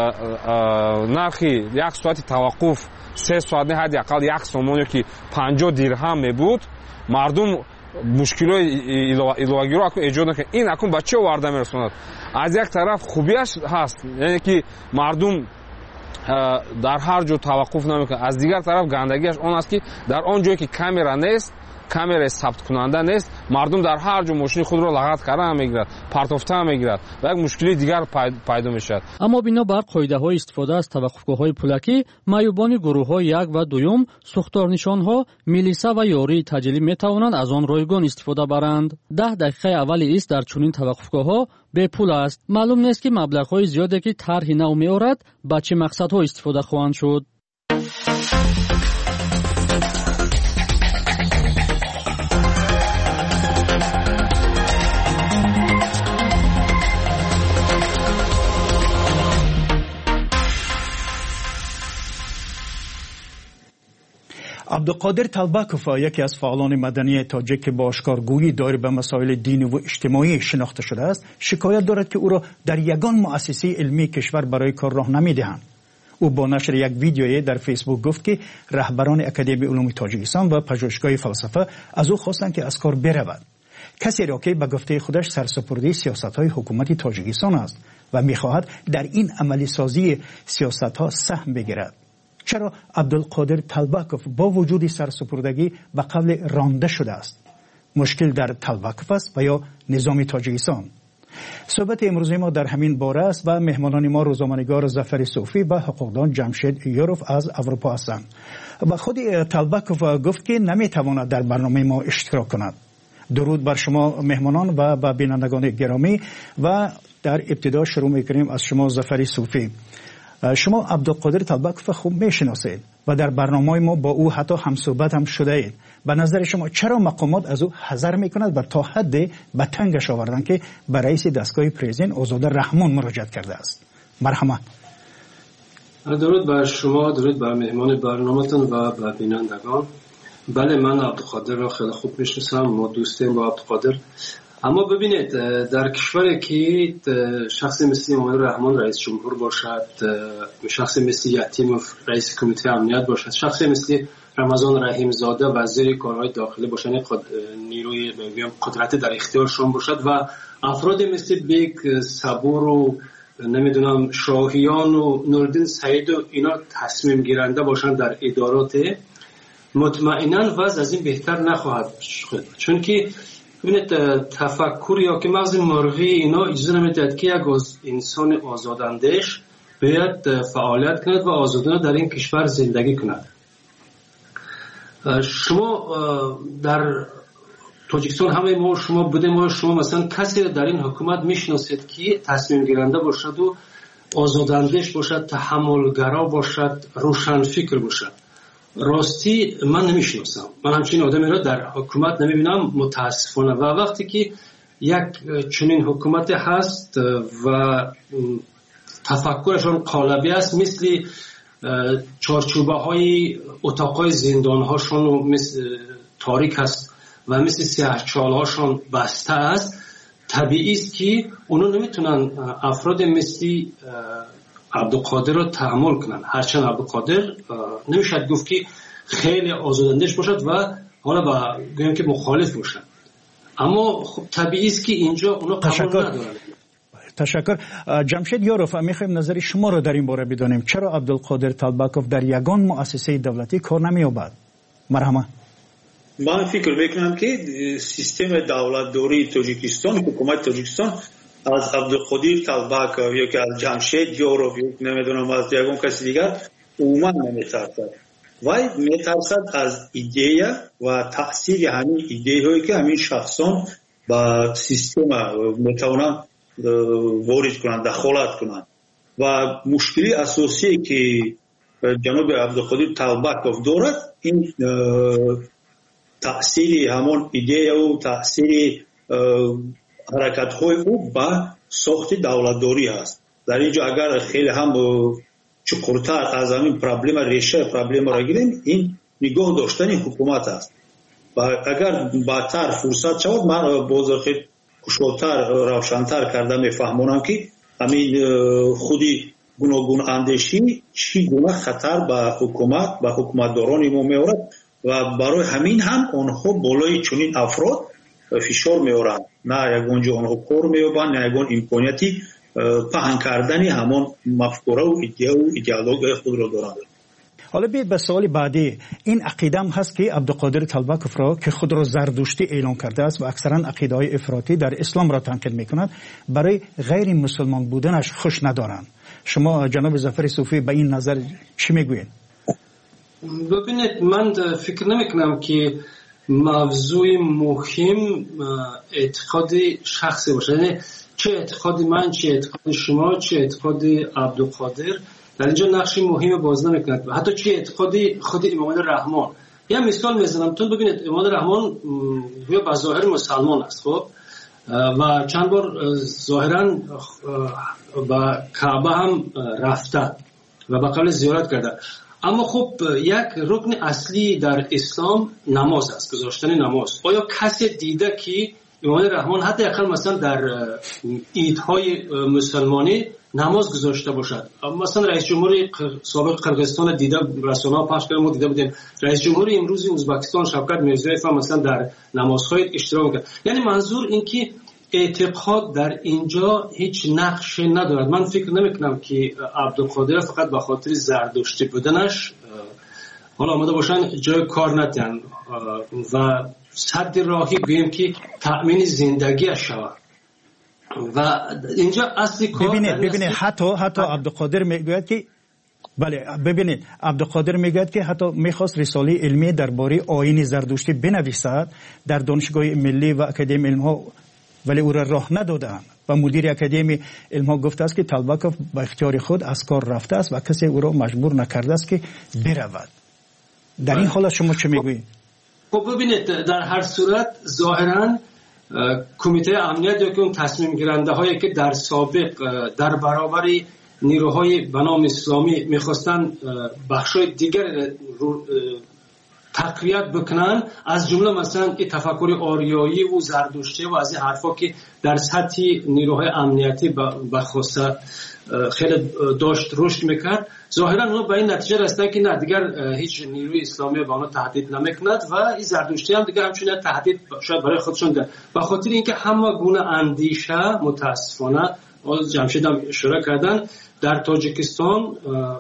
нархи 1 соати таваққуф 3 соат не ҳадди ақал 1 сомон ки 50 дирҳам мебуд, мардум мушкилои иловагиро акун эҷод накард. ин акун ба чӣ оварда мерасонад? аз як тараф хубияш ҳаст, яъне ки мардум дар ҳар ҷо таваққуф намекунад. аз дигар тараф гандагиаш он аст ки дар он ҷое ки камера нест, камераи сабткунанда нест, мардум дар ҳар ҷо мошини худро лагат карда мегирад, партофта мегирад ва як мушкили дигар пайдо мешавад. аммо бино бар қоидаҳои истифода аз таваққуфгоҳҳои пулакӣ, маъюбони гурӯҳҳои 1 ва 2, сӯхторнишонҳо, милиса ва ёрии таҷилӣ метавонанд аз он ройгон истифода баранд. 10 дақиқаи аввали ист дар чунин таваққуфгоҳҳо бепул аст. маълум нест ки маблағҳои зиёде ки тарҳи нав меорад ба чӣ мақсадҳо истифода хоҳанд шуд. عبدالقادر طلبکوف، یکی از فعالان مدنی تاجیک که با آشکارگویی دایر به مسائل دینی و اجتماعی شناخته شده است، شکایت دارد که او را در یگان مؤسسه علمی کشور برای کار راه نمیدهند. او با نشر یک ویدیویی در فیسبوک گفت که رهبران اکادمی علوم تاجیکستان و پژوهشگاه فلسفه از او خواستند که از کار برود. کسی را که به گفته خودش سرسپرده سیاست‌های حکومت تاجیکستان است و می‌خواهد در این عملی سازی سیاست‌ها سهم بگیرد. چرا عبدالقادر طلبکوف با وجود سرسپردگی به قبل رانده شده است؟ مشکل در طلبکوف است و یا نظام تاجیکستان؟ صحبت امروزی ما در همین باره است و مهمانان ما روزنامه‌نگار ظفر صوفی و حقوقدان جمشید یوروف از اروپا هستند. و خود طلبکوف گفت که نمیتواند در برنامه ما اشتراک کند. درود بر شما مهمانان و با بینندگان گرامی و در ابتدا شروع میکنیم از شما ظفر صوفی. شما عبدالقادر طلبکوف خوب میشناسید و در برنامه ما با او حتی همصحبت هم شده اید. به نظر شما چرا مقامات از او حذر میکند و تا حد به تنگش آوردن که به رئیس دستگاه پریزن آزاده رحمان مراجعت کرده است؟ مرحمت. درود بر شما، درود بر مهمان برنامه‌تون و بر بینندگان. بله، من عبدالقادر را خیلی خوب میشناسم، ما دوستیم با عبدالقادر. اما ببینید، در کشوری که شخصی مثل امام رحمان رئیس جمهور باشد، شخصی مثل یتیموف رئیس کمیته امنیت باشد، شخصی مثل رمضان رحیم زاده وزیر کارهای داخلی باشد، نیروی قدرت در اختیارشون باشد و افراد مثل بیگ صبور و نمیدونم شاهیان و نوردین سعید و اینا تصمیم گیرنده باشند در ادارات، مطمئنا وضع از این بهتر نخواهد شد. چون که ببینید، تفکر یا که مغز مرغی اینا اجازه نمیدهد که یک انسان آزاداندیش باید فعالیت کند و آزادانه در این کشور زندگی کند. شما در تاجیکستان همه ما شما بودیم و شما مثلا کسی در این حکومت میشناسید که تصمیم گیرنده باشد و آزاداندیش باشد، تحملگرا باشد، روشن فکر باشد؟ راستی من نمیشناسم. من همچین آدمی را در حکومت نمیبینم متاسفانه. و وقتی که یک چنین حکومت هست و تفکرشان قالبی است، مثل چارچوبه های اتاقای زندان هاشون مثل تاریک است و مثل سیاهچال هاشون بسته است، طبیعی است که اونا نمیتونن افراد مثل عبدالقادر رو تحمل کنن. هرچند عبدالقادر نمیشد گفت که خیلی آزاداندیش باشد و حالا با گویم که مخالف باشد، اما خب طبیعی است که اینجا اونا قبول ندارن. تشکر. جمشید یوروف، میخوایم نظر شما رو در این باره بدانیم. چرا عبدالقادر طلبکوف در یگان مؤسسه دولتی کار نمی‌یابد؟ مرحمت. من فکر میکنم که سیستم دولتداری تاجیکستان، حکومت تاجیکستان از عبدالقادر طلبکوف یا که از جمشید یوروف یا نمیدونم از یگان کسی دیگر عموما نمیترسد، ولی میترسد از ایده و تاثیر همین ایده هایی که همین شخصان با سیستم میتونن وارد کنند، دخالت کنند. و مشکلی اساسی که جناب عبدالقادر طلبکوف دارد این تأثیر همون ایده و تأثیر حرکت های او با ساخت دولتداری است. در اینجا اگر خیلی هم چقدرتر از همین پرابلم ریشه پرابلم را گیریم، این نگاه داشتن حکومت است. و اگر بعدتر فرصت شود من بازرخی کشوتر روشنتر کرده میفهمونم که همین خودی گوناگون اندیشی چی گونه خطر به حکومت و حکومتداران ما میآورد و برای همین هم آنها بالای چنین افراد فشار میآورند، نه یگانجا آنها کار مییابند، نه یگان امکانیتی پهن کردن همان مفکوره و ایده و ایدئولوژی خود را دارند. حالا بیاید به سوال بعدی. این عقیده هم هست که عبدالقادر طلبکوف را که خود را زردشتی اعلام کرده است و اکثرا عقیده های افراطی در اسلام را تنقید میکند، برای غیر مسلمان بودنش خوش ندارند. شما جناب ظفر صوفی به این نظر چی میگویید؟ ببینید، من فکر نمیکنم که موضوع مهم اعتقاد شخصی باشه، یعنی چه اعتقادی من، چه اعتقاد شما، چه اعتقاد عبدالقادر در اینجا نقشی مهم باز نمیکند. حتی چه اعتقادی خود امام رحمان. یه مثال میزنم تون ببینید، امام رحمان به ظاهر مسلمان است، خب، و چند بار ظاهرا با کعبه هم رفته و به قبل زیارت کرده، اما خب یک رکن اصلی در اسلام نماز است، گذاشتن نماز. آیا کسی دیده که امام رحمان حتی اقل مثلا در عیدهای مسلمانی نماز گذاشته باشد؟ مثلا رئیس جمهوری سابق قرقیزستان دیده، رسانه‌ها پخش کردن، ما دیده بودیم رئیس جمهوری امروزی ازبکستان شوکت میرزیویف مثلا در نمازهای اشتراک می‌کرد. یعنی منظور این که اعتقاد در اینجا هیچ نقش ندارد. من فکر نمیکنم که عبدالقادر فقط به خاطر زردشتی بودنش حالا آمده باشن جای کار ندن و صد راهی گویم که تأمین زندگیش شود و اینجا اصلی کار ببینید حتی عبدالقادر میگوید که بله ببینید عبدالقادر میگوید که حتی میخواست رساله علمی درباره آیین زردشتی بنویسد در دانشگاه ملی و اکادمی علم ها، ولی او را راه ندادند و مدیر اکادمی علم ها گفته است که طلبکوف با اختیار خود از کار رفته است و کسی او را مجبور نکرده است که برود. در این حال شما چه میگویید؟ خب ببینید در هر صورت ظاهرا کمیته امنیت یا که اون تصمیم گیرنده هایی که در سابق در برابر نیروهای به نام اسلامی میخواستن بخشای دیگر تقویت بکنن، از جمله مثلا این تفکر آریایی و زردشتی و از این حرفا که در سطح نیروهای امنیتی بخواسته خیلی داشت رشد میکرد، ظاهرا اونا به این نتیجه رسیدن که نه دیگر هیچ نیروی اسلامی به آنها تهدید نمیکند و این زردشتی هم دیگر همچنین تهدید شاید برای خودشون دارن. به خاطر اینکه همه گونه اندیشه متاسفانه جمشید هم اشاره کردن در تاجیکستان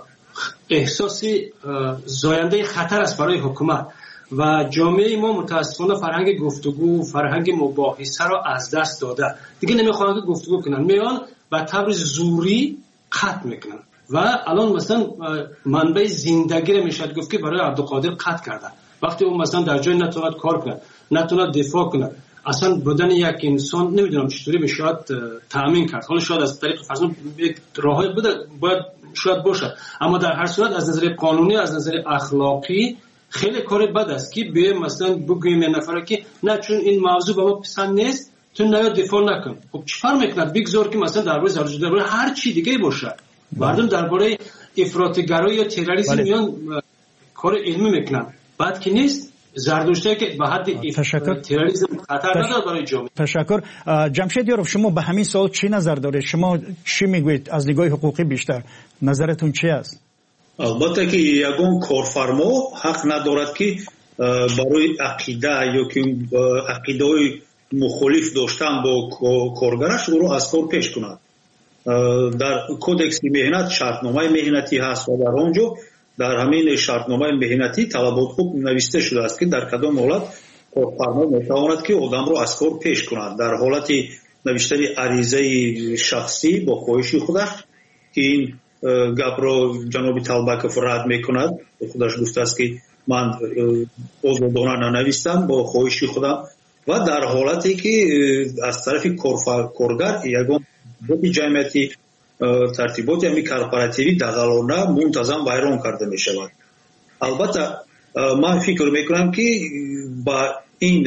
احساسی زاینده خطر است برای حکومت و جامعه ما متاسفانه فرهنگ گفتگو، فرهنگ مباحثه را از دست داده. دیگه نمیخوان گفتگو کنن، میان با طور زوری قتل میکنن و الان مثلا منبع زندگی رو میشد گفت که برای عبدالقادر قتل کردن. وقتی اون مثلا در جای نتوند کار کنه، نتوند دفاع کنه، اصلا بدن یک انسان نمیدونم چطوری بشه تامین کرد. حالا شاید از طریق فرضاً یک راهی بوده، باید شاید باشه، اما در هر صورت از نظر قانونی، از نظر اخلاقی خیلی کار بد است که به مثلا بگویم یه نفر که نه چون این موضوع به ما پسند نیست تو نیا دفاع نکن. خب چیکار میکند؟ بگذار که مثلا درباره زردشتی، درباره هر چی دیگه باشه، مردم درباره افراط‌گرایی یا تروریسم میان کار علمی میکنن، بعد که نیست زردشتی که به حد تروریسم خطر نداره برای جامعه. تشکر. جمشید یاروف، شما به همین سوال چی نظر دارید؟ شما چی میگویید از نگاه حقوقی بیشتر؟ نظرتون چی است؟ البته که یگان کارفرما حق ندارد که برای عقیده یا که عقیده‌های مخالف داشتن با کارگرش او را از کار پیش کند. در کودکس مهنت شرطنامه مهنتی هست و در آنجا در همین شرطنامه مهنتی طلبات خوب نوشته شده است که در کدام حالت کارفرما میتواند که آدم را از کار پیش کند. در حالت نوشتن عریضه شخصی با خواهش خودش که این گپ را جناب طلبکوف رد میکند، خودش گفته است که من آزادانه ننویسم با خواهش خودم، و در حالتی که از طرف کارگر یگان جمعیتی ترتیبات همی کارپوراتیوی دغلانه منتظم ویران کرده می شود. البته من فکر میکنم که با این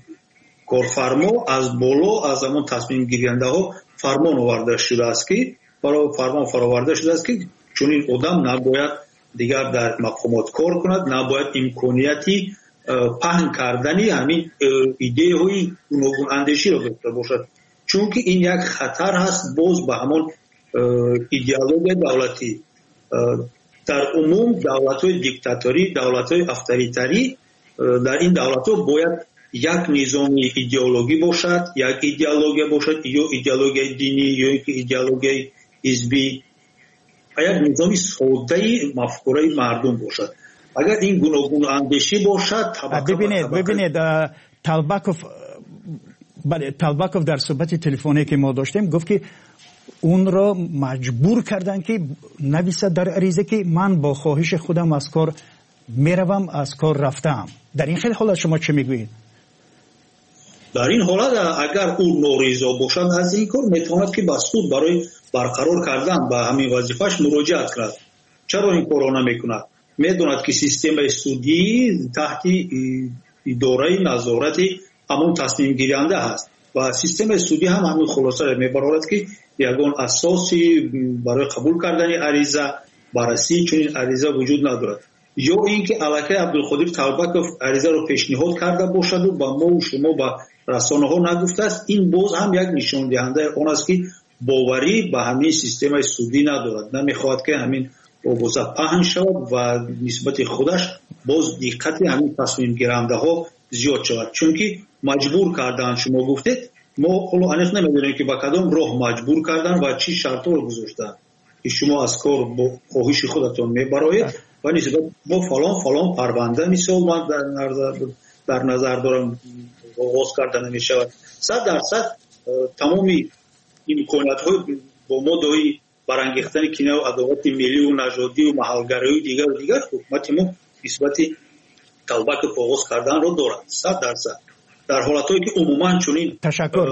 کارفرما از بالا از همون تصمیم گیرنده ها فرمان آورده شده است که فرمان فراورده شده است که چون این آدم نباید دیگر در مقامات کار کند، نباید امکانیتی پهن کردنی همین ایده های گوناگون اندیشی را داشته باشد، چون که این یک خطر هست باز به همون ایدئولوژی دولتی. در عموم دولت های دیکتاتوری، دولت های افطاریتری، در این دولت ها باید یک نظام ایدئولوژی باشد، یک ایدئولوژی باشد، یا ایدئولوژی دینی یا ایدئولوژی حزبی، یک نظام ساده مفکوره مردم باشد. اگر این گوناگون اندیشی باشد ببینید طلبکوف در صحبت تلفنی که ما داشتیم گفت که اون را مجبور کردن که نویسد در عریضه که من با خواهش خودم از کار میروم، از کار رفتم. در این خیلی حالت شما چه میگویید؟ در این حالت اگر او نارضا باشد از این کار میتواند که با سود برای برقرار کردن به همین وظیفه‌اش مراجعت کند. چرا این کار نمیکند؟ میدوند که سیستم سودی تحت اداره نظارت همون تصمیم گیرنده هست و سیستم سودی هم همین خلاصه میبرد که یگان اساسی برای قبول کردن عریضه بررسی چنین عریضه وجود ندارد، یا اینکه الکی عبدالقادر طلبکوف عریضه رو پیشنهاد کرده باشد و با ما و شما با رسانه ها نگفته است. این باز هم یک نشان دهنده آن است که باوری به همین سیستم سودی ندارد، نمیخواهد که همین اوضاع پهن شود و نسبت خودش باز دقت همین تصمیم گیرنده ها زیاد شود، چون که مجبور کردن. شما گفتید ما حالا انیخ نمیدونیم که با کدام راه مجبور کردن و چی شرط رو گذاشتن که شما از کار با خواهش خودتون میبرید و نسبت با فلان پرونده مثال من در نظر دارم آغاز کردن می شود 100% تمامی امکانات های با ما دایی برانگیختن کنه و ادوات ملی و نژادی و محلگرایی و دیگر حکومت ما نسبت طلبک آغاز کردن رو دارد 100% در حالتهایی که عموما چنین تشکر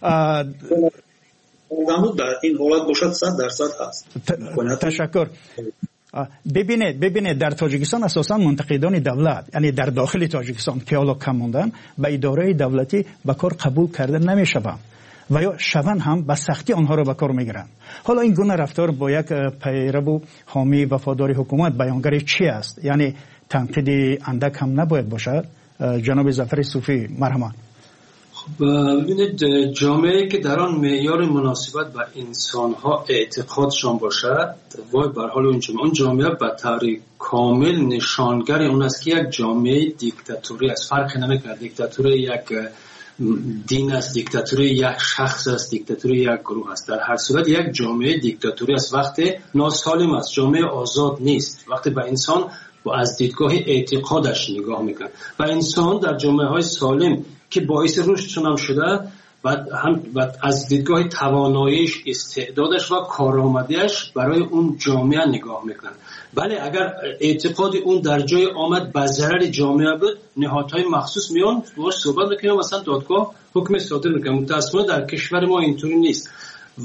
در این حالت باشد 100% هست. تشکر. ببینید در تاجیکستان اساسا منتقدان دولت یعنی در داخل تاجیکستان که حالا کم موندن به اداره دولتی به کار قبول کرده نمیشوند و یا شون هم به سختی آنها را به کار میگیرند. حالا این گونه رفتار با یک پیرو و حامی وفادار حکومت بیانگر چی است؟ یعنی تنقید اندک هم نباید باشد؟ جناب ظفر صوفی مرحبا. ببینید جامعه که در آن معیار مناسبت به انسان‌ها اعتقادشان باشد وای بر حال اون جامعه به طور کامل نشانگر اون است که یک جامعه دیکتاتوری است. فرق نمی‌کند دیکتاتوری یک دین است، دیکتاتوری یک شخص است، دیکتاتوری یک گروه است. در هر صورت یک جامعه دیکتاتوری است وقتی ناسالم است، جامعه آزاد نیست، وقتی به انسان و از دیدگاه اعتقادش نگاه میکنه. و انسان در جامعه های سالم که باعث رشدشون هم شده و از دیدگاه تواناییش، استعدادش و کارآمدیش برای اون جامعه نگاه میکنن. بله اگر اعتقاد اون در جای آمد به ضرر جامعه بود نهادهای مخصوص میان باهاش صحبت میکنن، مثلا دادگاه حکم صادر میکنه. متأسفانه در کشور ما اینطوری نیست. و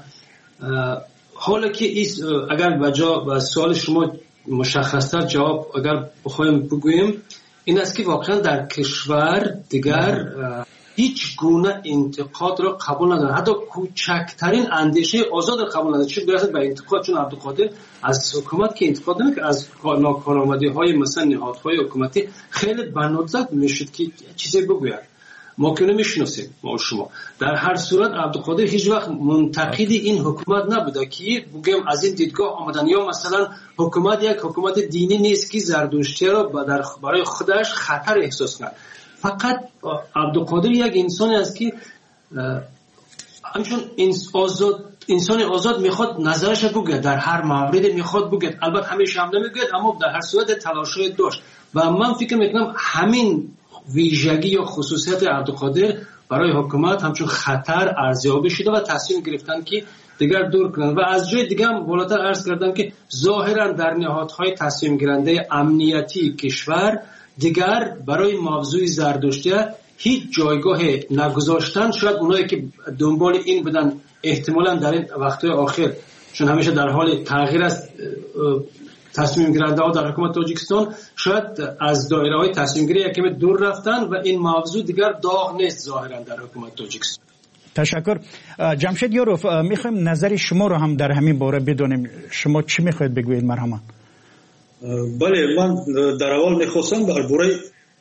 حالا که اگر به سوال شما مشخصتر جواب اگر بخوایم بگوییم این است که واقعا در کشور دیگر هیچ گونه انتقاد را قبول نداره، حتی کوچکترین اندیشه آزاد را قبول نداره. چه برسد به انتقاد؟ چون عبدالقادر از حکومت که انتقاد نمیکنه، از ناکارآمدی های مثلا نهادهای حکومتی خیلی به ندرت میشد که چیزی بگوید. ما که نمیشناسیم ما شما. در هر صورت عبدالقادر هیچ وقت منتقد این حکومت نبوده که بگم از این دیدگاه آمدن یا مثلا حکومت یک حکومت دینی نیست که زردشتی را برای خودش خطر احساس کنه. فقط عبدالقادر یک انسانی است که همچون انسان آزاد میخواد نظرش بگه، در هر موردی میخواد بگه، البته همیشه هم نمیگه اما در هر صورت تلاشی داشت. و من فکر میکنم همین ویژگی یا خصوصیت عبدالقادر برای حکومت همچون خطر ارزیابی شده و تصمیم گرفتن که دیگر دور کنند. و از جای دیگه هم بالاتر عرض کردم که ظاهرا در نهادهای تصمیم گیرنده امنیتی کشور دیگر برای موضوع زردشتی هیچ جایگاه نگذاشتن. شاید اونایی که دنبال این بدن احتمالاً در این وقتهای آخر چون همیشه در حال تغییر است تصمیم گیرنده ها در حکومت تاجیکستان شاید از دایره های تصمیم گیری یکم دور رفتن و این موضوع دیگر داغ نیست ظاهرا در حکومت تاجیکستان. تشکر. جمشید یاروف میخوایم نظر شما رو هم در همین باره بدونیم. شما چی میخواید بگویید مرحبا؟ بله من در اول میخواستم درباره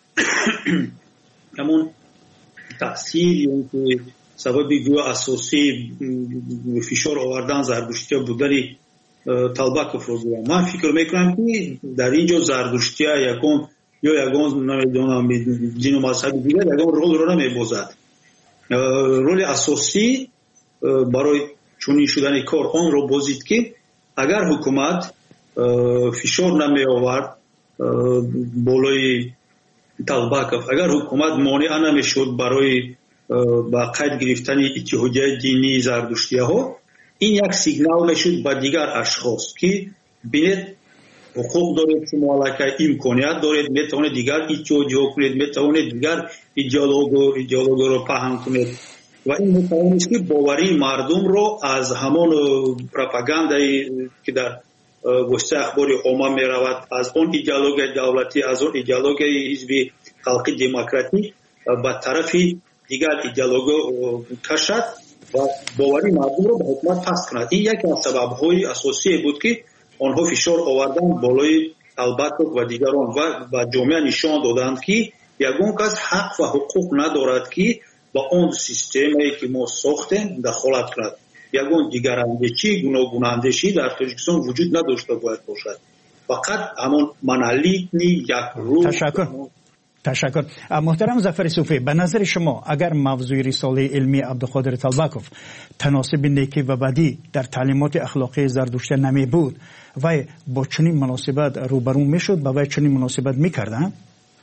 همون تاثیر که سبب اساسی فشار آوردن زردشتی بودنی طلبکوف رو بگم. من فکر میکنم که در اینجا زردشتی یکون نمیدونم دین و مذهب دیگر یکون رول رو نمیبازد. رول اساسی برای چنین شدن کار آن رو بازید که اگر حکومت فشار نمی آورد بالای طلبکوف، اگر حکومت مانع نمیشد برای با قید گرفتن اتحادیه دینی زردشتی ها، این یک سیگنال میشد به دیگر اشخاص که بینید حقوق دارید، شما علاقه امکانیت دارید، میتوانید دیگر اتحادیه کنید، میتوانید دیگر ایدئولوژی رو پهن کنید. و این میتوانید که باوری مردم رو از همان پروپاگاندایی که در وسیله اخباری عامه میرود، از اون ایدئولوژی دولتی، از اون ایدئولوژی حزب خلقی دموکراتیک به طرف دیگر ایدئولوژی کشد و باوری مردم رو به حکومت پس کند. این یکی از سبب‌های اساسی بود که آنها فشار آوردن بالای طلبکوف و دیگران و جامعه نشان دادند که یگان کس حق و حقوق ندارد که با اون سیستمی که ما ساختیم دخالت کند. یگان دیگر اندیشی، گوناگون اندیشی در تاجیکستان وجود نداشته باید باشد. فقط همون منالیتنی یک روح. تشکر. محترم ظفر صوفی، به نظر شما اگر موضوع رساله علمی عبدالقادر طلبکوف تناسب نیکی و بدی در تعلیمات اخلاقی زردشتی نمی بود و با چنین مناسبت روبرو میشد و چنین مناسبت میکردن؟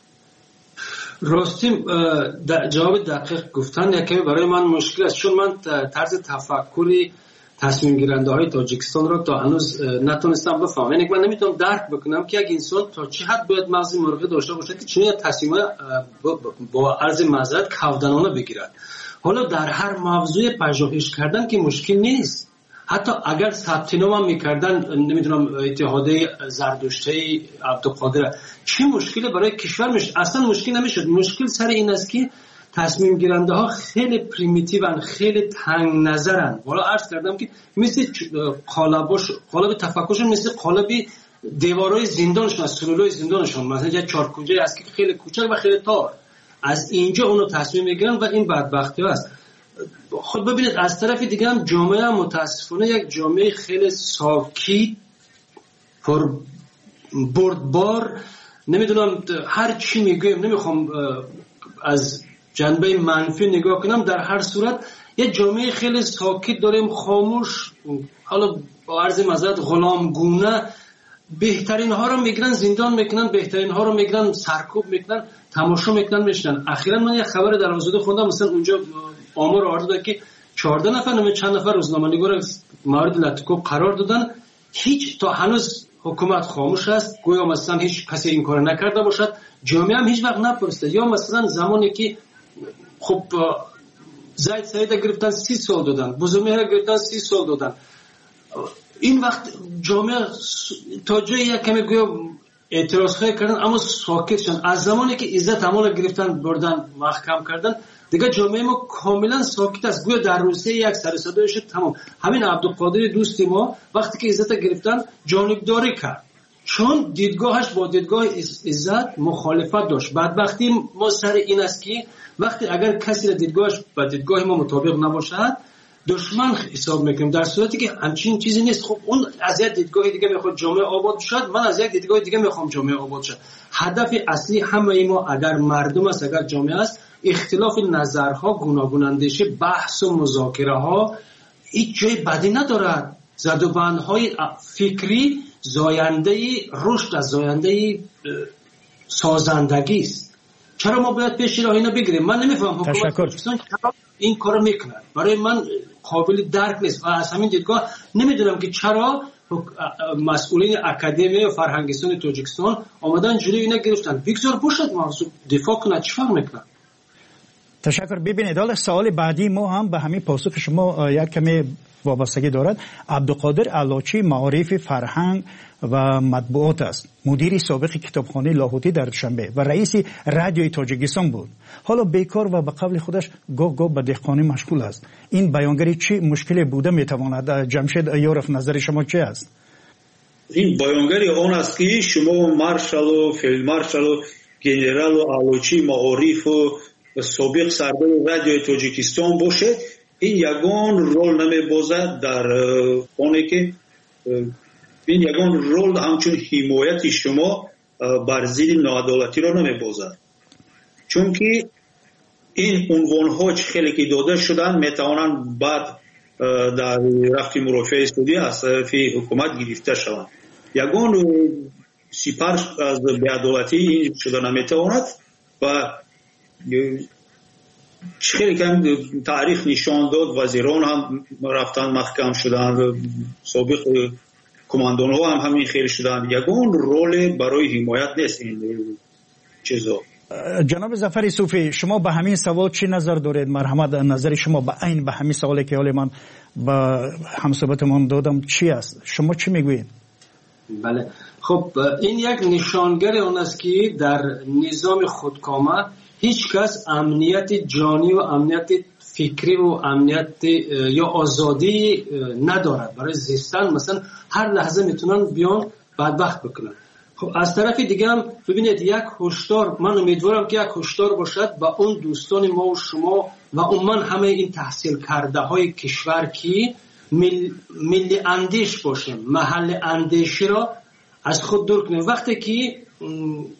راستیم جواب دقیق گفتن یکی برای من مشکل است، چون من طرز تفکری تصمیم گیرنده های تاجیکستان را تا هنوز نتونستم بفهمم. یعنی من نمیتونم درک بکنم که یک انسان تا چه حد باید مغز مرغی داشته باشه که چنین تصمیم با عرض معذرت کودنانه بگیرد. حالا در هر موضوع پژوهش کردن که مشکل نیست، حتی اگر ثبت نام هم میکردن نمیدونم اتحادیه زردشتی عبدالقادر، چه مشکلی برای کشور میشه؟ اصلا مشکل نمیشد. مشکل سر این است که تصمیم گیرنده ها خیلی پریمیتیون، خیلی تنگ نظرن. والا عرض کردم که مثل قالب تفکرشون مثل قالب دیوارای زندانشون، از سلولای زندانشون، مثلا یک چارکوجه است که خیلی کوچک و خیلی تار، از اینجا اونو تصمیم میگیرن و این بدبختی هست. خود ببینید از طرف دیگه هم جامعه متاسفانه یک جامعه خیلی ساکت، پر بردبار، نمیدونم هر چی میگویم نمیخوام از جنبه منفی نگاه کنم، در هر صورت یه جامعه خیلی ساکت داریم، خاموش، حالا با عرض معذرت غلامگونه. بهترین ها رو میگیرن زندان میکنن، بهترین ها رو میگیرن سرکوب میکنن، تماشا میکنن میشنن. اخیراً من یه خبر در آزادی خوندم، مثلا اونجا آمار آورده که 14 نفر نمی چند نفر روزنامه‌نگار مورد لطکوب قرار دادن. هیچ تا هنوز حکومت خاموش است، گویا مثلا هیچ کسی این کار نکرده باشد. جامعه هم هیچ وقت نپرسته. یا مثلا زمانی که خب زید سعید گرفتن 30 سال دادن، بزرگمهر گرفتن 30 سال دادن، این وقت جامعه تا جایی کمی گویا اعتراض کردن اما ساکت شدن. از زمانی که عزت امال گرفتن بردن محکم کردن دیگه جامعه ما کاملا ساکت است، گویا در روسیه یک سر صدای شد تمام. همین عبدالقادر دوست ما وقتی که عزت گرفتن جانبداری کرد، چون دیدگاهش با دیدگاه عزت مخالفت داشت. بدبختی ما سر این است که وقتی اگر کسی دیدگاهش با دیدگاه ما مطابق نباشد دشمن حساب میکنیم، در صورتی که همچین چیزی نیست. خب اون از یک دیدگاه دیگه میخواد جامعه آباد شد، من از یک دیدگاه دیگه میخوام جامعه آباد شد. هدف اصلی همه ما اگر مردم است، اگر جامعه است، اختلاف نظرها، گوناگون اندیشه، بحث و مذاکره ها هیچ جای بدی ندارد. زدوبندهای فکری زاینده رشد است، زاینده سازندگی است. چرا ما باید پیش راه اینا بگیریم؟ من نمیفهم حکومت پاکستان چرا این کارو میکنه. برای من قابل درک نیست و از همین دیدگاه نمیدونم که چرا مسئولین اکادمی و فرهنگستان تاجیکستان آمدن جلوی اینا گرفتن. بگذار باشد موضوع دفاع کنه، چی فرق میکنه؟ تشکر. ببینید حالا سوال بعدی ما هم به همین پاسخ شما یک کمی وابستگی دارد. عبدالقادر علاچی معارف فرهنگ و مطبوعات است، مدیر سابق کتابخانه لاهوتی در دوشنبه و رئیس رادیوی تاجیکستان بود. حالا بیکار و به قول خودش گاه به دهقانی مشغول است. این بیانگری چی مشکلی بوده میتواند؟ جمشید یارف، نظر شما چی است؟ این بیانگری آن است که شما مارشال و فیلد مارشال و گنرال و علاچی معارف و سابق سردار رادیوی تاجیکستان باشه، این یگان رول نمیبازد در آنه که این یگان رول همچون حمایت شما بر ضد ناعدالتی را نمیبازد. چون که این عنوان‌ها خیلی که داده شدن میتوانند بعد در رفت مرافع سعودی از طرف حکومت گرفته شوند. یگان سپر از بی‌عدالتی این شده نمیتواند و خیلی کم تاریخ نشان داد. وزیران هم رفتن محکم شدن، سابق کماندان ها هم همین خیلی شدن. یگان رول برای حمایت نیست این چیزا. جناب ظفر صوفی، شما به همین سوال چی نظر دارید؟ مرحمت نظر شما به این به همین سوالی که حالا من با همصحبتمون دادم چی است؟ شما چی میگویید؟ بله، خب این یک نشانگر اون است که در نظام خودکامه هیچ کس امنیت جانی و امنیت فکری و امنیت یا آزادی ندارد برای زیستن. مثلا هر لحظه میتونن بیان بدبخت بکنن. خب از طرف دیگه هم ببینید یک هشدار، من امیدوارم که یک هشدار باشد با اون دوستان ما و شما و عموما همه این تحصیل کرده های کشور که ملی اندیش باشیم، محل اندیشی را از خود دور کنیم. وقتی که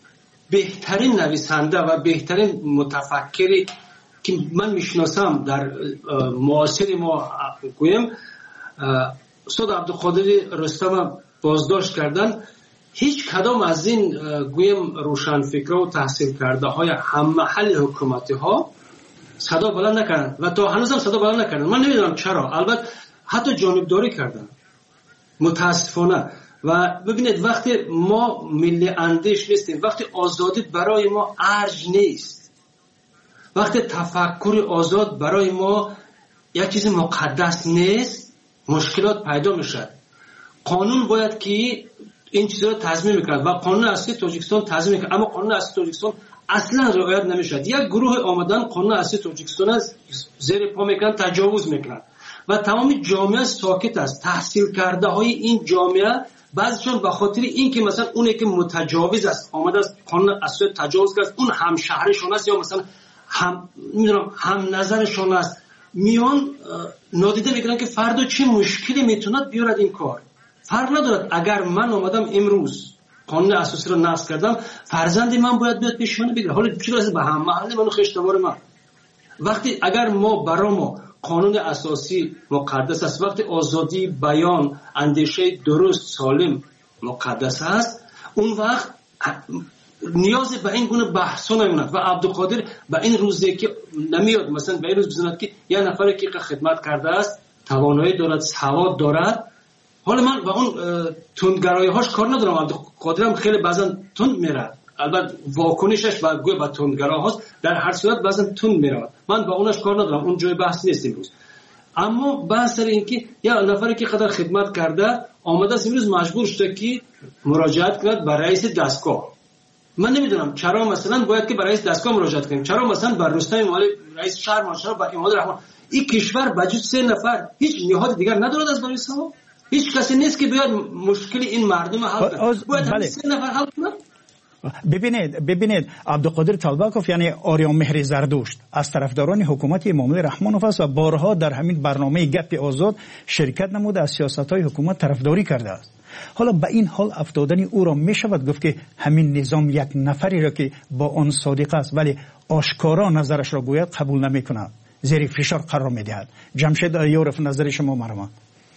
بهترین نویسنده و بهترین متفکری که من میشناسم در معاصر ما گویم استاد عبدالقادر رستم بازداشت کردن. هیچ کدام از این گویم روشنفکرها و تحصیل کرده های هممحل حکومتی ها صدا بلند نکردن و تا هنوز هم صدا بلند نکردن. من نمیدونم چرا، البته حتی جانبداری کردن متاسفانه. و ببینید وقتی ما ملی اندیش نیستیم، وقتی آزادی برای ما ارج نیست، وقتی تفکر آزاد برای ما یک چیز مقدس نیست، مشکلات پیدا میشد. قانون باید که این چیزا رو تضمین میکنه و قانون اساسی تاجیکستان تضمین میکنه، اما قانون اساسی تاجیکستان اصلا رعایت نمیشد. یک گروه آمدن قانون اساسی تاجیکستان از زیر پا میکنن، تجاوز میکنن و تمام جامعه ساکت است. تحصیل کرده های این جامعه بعضیشون به خاطر این که مثلا اونی که متجاوز است آمده است قانون اساسی تجاوز کرد، اون هم شهرشون است یا مثلا هم نظرشون است، میان نادیده میگیرن که فردا چه مشکلی میتونه بیارد این کار. فرق ندارد اگر من آمدم امروز قانون اساسی رو نقض کردم، فرزند من باید بیاد پیش من بگیره. حالا چی راست به هم محل منو خشتوار من. وقتی اگر ما برای ما قانون اساسی مقدس است، وقتی آزادی بیان، اندیشه درست سالم مقدس است، اون وقت نیاز به این گونه بحثا نمیاد. و عبدالقادر به این روزی که نمیاد مثلا به این روز بزند که یه نفری که خدمت کرده است، توانایی دارد، سواد دارد. حالا من با اون تندگرایی هاش کار ندارم، عبدالقادر هم خیلی بعضا تند میره، البته واکنشش با گوی با تندگرا هاست، در هر صورت بعضا تند میره، من با اونش کار ندارم، اون جای بحث نیست امروز. اما بحث سر این که یا نفری که قدر خدمت کرده آمده است امروز مجبور شده که مراجعت کند به رئیس دستگاه. من نمیدونم چرا مثلا باید که به رئیس دستگاه مراجعت کنیم، چرا مثلا بر رستم مالی رئیس شهر ماشا با اماد رحمان. این کشور بجز 3 نفر هیچ نهاد دیگر ندارد از برای سما، هیچ کسی نیست که بیاد مشکل این مردم حل کنه، باید 3 نفر حل کنه. ببینید عبدالقادر طلبکوف یعنی آریا مهر زردشت از طرفداران حکومت امام رحمانوف است و بارها در همین برنامه گپ آزاد شرکت نموده، از سیاست‌های حکومت طرفداری کرده است. حالا به این حال افتادن او را می شود گفت که همین نظام یک نفری را که با آن صادق است ولی آشکارا نظرش را گوید قبول نمی کند، زیر فشار قرار می دهد. جمشید یارف نظر شما مرحبا.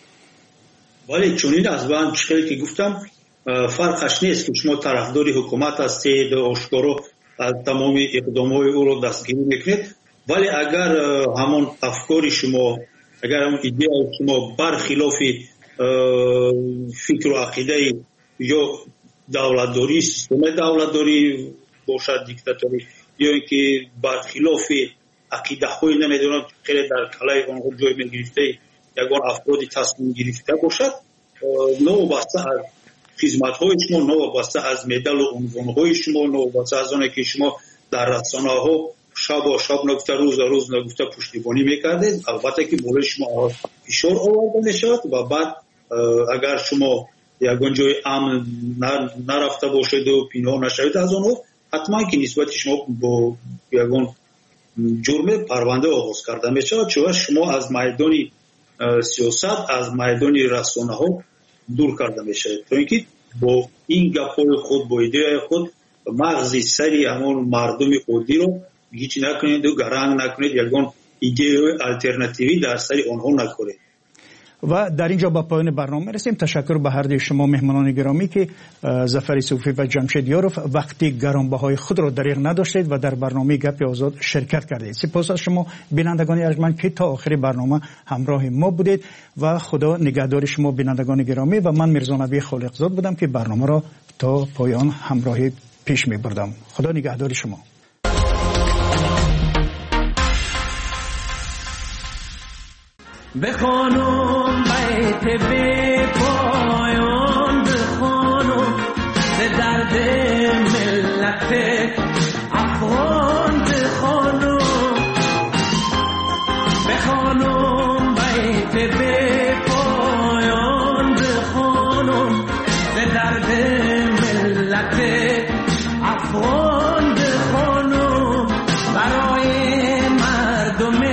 ولی چونین از من چیزی که گفتم فرقش نیست که شما طرفداری حکومت هستید، آشکارا از تمام اقدامات او را دستگیری میکنید، ولی اگر همون افکار شما، اگر همون ایده شما برخلاف فکر و عقیده یا دولتداری، سیستم دولتداری باشد، دیکتاتوری، یا اینکه برخلاف عقیده های نمیدونم خیلی در کلای آنها جای میگرفته یگان افرادی تصمیم گرفته باشد، نوبسته از خدمت های شما، نوبسته از مدل و عنوان های شما، نوبسته از آنه که شما در رسانه ها شب و شب نگفته، روز و روز نگفته پشتیبانی میکردید، البته که برای شما فشار آورده میشد و بعد اگر شما یگان جای امن نرفته باشید و پنهان نشوید از آنها، حتما که نسبت شما با یگان جرم پرونده آغاز کرده میشود، چون شما از میدان سیاست، از میدان رسانه ها دور کرده میشود. تو اینکه با این گپ‌های خود، با ایده خود مغز سری همون مردم خودی رو هیچ نکنید و گرنگ نکنید، یگان ایده الटरनेटिव्ی در سری آنها نکنید. و در اینجا با پایان برنامه رسیم. تشکر به هر دوی شما مهمانان گرامی که ظفر صوفی و جمشید یاروف وقتی گرانبهای خود را دریغ نداشتید و در برنامه گپ آزاد شرکت کردید. سپاس از شما بینندگان ارجمند که تا آخر برنامه همراه ما بودید و خدا نگهدار شما بینندگان گرامی. و من میرزا نبی خالقزاد بودم که برنامه را تا پایان همراهی پیش می بردم. خدا نگهدار شما. بخوانم بیت به پایان، بخوانم به درد ملت افغان، بخوانم بیت به پایان، بخوانم به درد ملت افغان، بخوانم برای مردم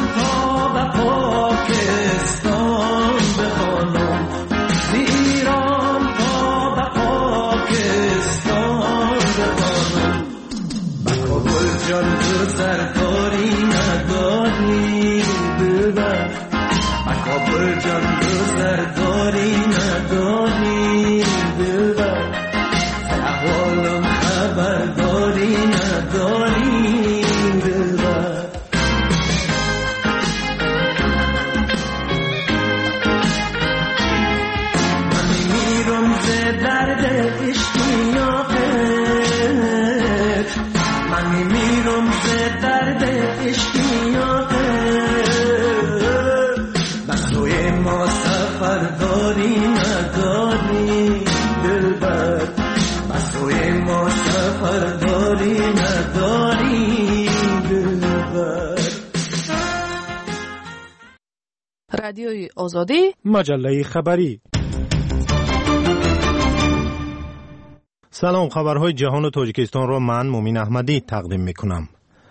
ایران بابا جان گذر داری نداری دلبر احوالم خبر داری نداری دلبر من میرم ز درد اشتیاقت من میرم ز درد اشتیاقت بس روی ما سفر داری نداری دلبر بس روی ما سفر داری نداری دلبر. رادیوی آزادی مجله خبری. سلام، خبرهای جهان و تاجیکستان را من مومین احمدی تقدیم میکنم.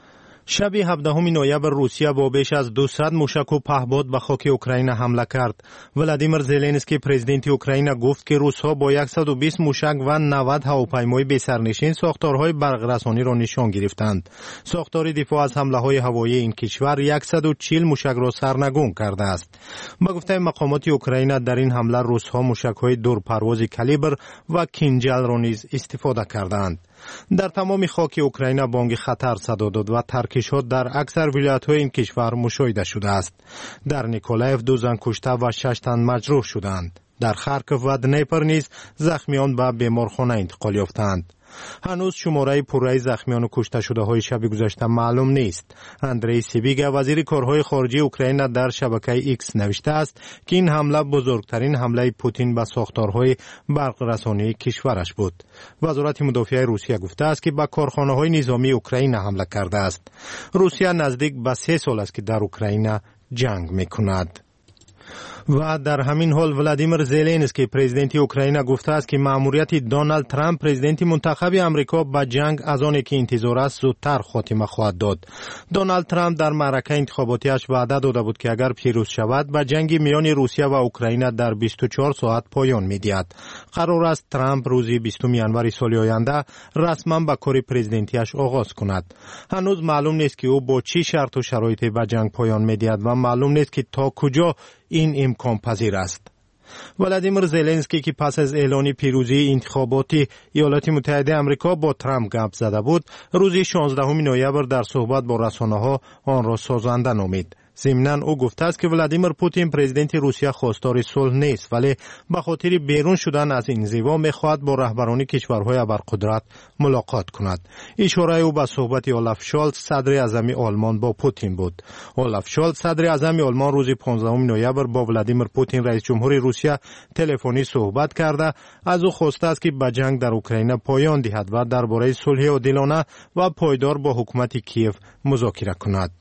شب 17 نوامبر روسیه با بیش از 200 موشک و پهپاد به خاک اوکراین حمله کرد. ولادیمیر زلنسکی پرزیدنت اوکراین گفت که روس‌ها با 120 موشک و 90 هواپیمای بی‌سرنشین ساختارهای برق‌رسانی را نشان گرفتند. ساختار دفاع از حمله‌های هوایی این کشور 140 موشک را سرنگون کرده است. با گفته مقامات اوکراین در این حمله روس‌ها موشک‌های دورپرواز کالیبر و کینجال را نیز استفاده کردند. در تمام خاک اوکراین بانگ خطر صدا داد و ترکشات در اکثر ولایت‌های این کشور مشاهده شده است. در نیکولایف 2 زن کشته و 6 تن مجروح شدند. در خارکوف و دنیپر نیز زخمیان به بیمارخانه انتقال یافتند. هنوز شماره پوره زخمیان و کشته شده های شب گذشته معلوم نیست. اندری سیبیگا وزیر کارهای خارجه اوکراین در شبکه ایکس نوشته است که این حمله بزرگترین حمله پوتین به ساختارهای برق‌رسانی کشورش بود. وزارت مدافع روسیه گفته است که به کارخانه‌های نظامی اوکراین حمله کرده است. روسیه نزدیک به 3 سال است که در اوکراین جنگ می‌کند. و در همین حال ولادیمیر زلنسکی پرزیدنت اوکراین گفته است که مأموریت دونالد ترامپ پرزیدنت منتخب آمریکا به جنگ از آنی که انتظار است زودتر خاتمه خواهد داد. دونالد ترامپ در معرکه انتخاباتیش وعده داده بود که اگر پیروز شود به جنگ میان روسیه و اوکراین در 24 ساعت پایان می‌دهد. قرار است ترامپ روز 20 ژانویه سال آینده رسما به کار پرزیدنتیش آغاز کند. هنوز معلوم نیست که او با چه شرط و شرایطی به جنگ پایان می‌دهد و معلوم نیست که تا کجا این امکان پذیر است. ولادیمیر زلنسکی که پس از اعلان پیروزی انتخاباتی ایالات متحده آمریکا با ترامپ گپ زده بود، روز 16 نوامبر در صحبت با رسانه‌ها آن را سازنده نامید. ضمناً او گفته است که ولادیمیر پوتین پرزیدنت روسیه خواستار صلح نیست، ولی به خاطر بیرون شدن از این انزوا می‌خواهد با رهبران کشورهای ابرقدرت ملاقات کند. اشاره او به صحبت اولاف شالز صدر اعظم آلمان با پوتین بود. اولاف شالز صدر اعظم آلمان روز 15 نوامبر با ولادیمیر پوتین رئیس جمهور روسیه تلفنی صحبت کرده از او خواسته است که به جنگ در اوکراین پایان دهد و درباره صلح عادلانه و پایدار با حکومت کیف مذاکره کند.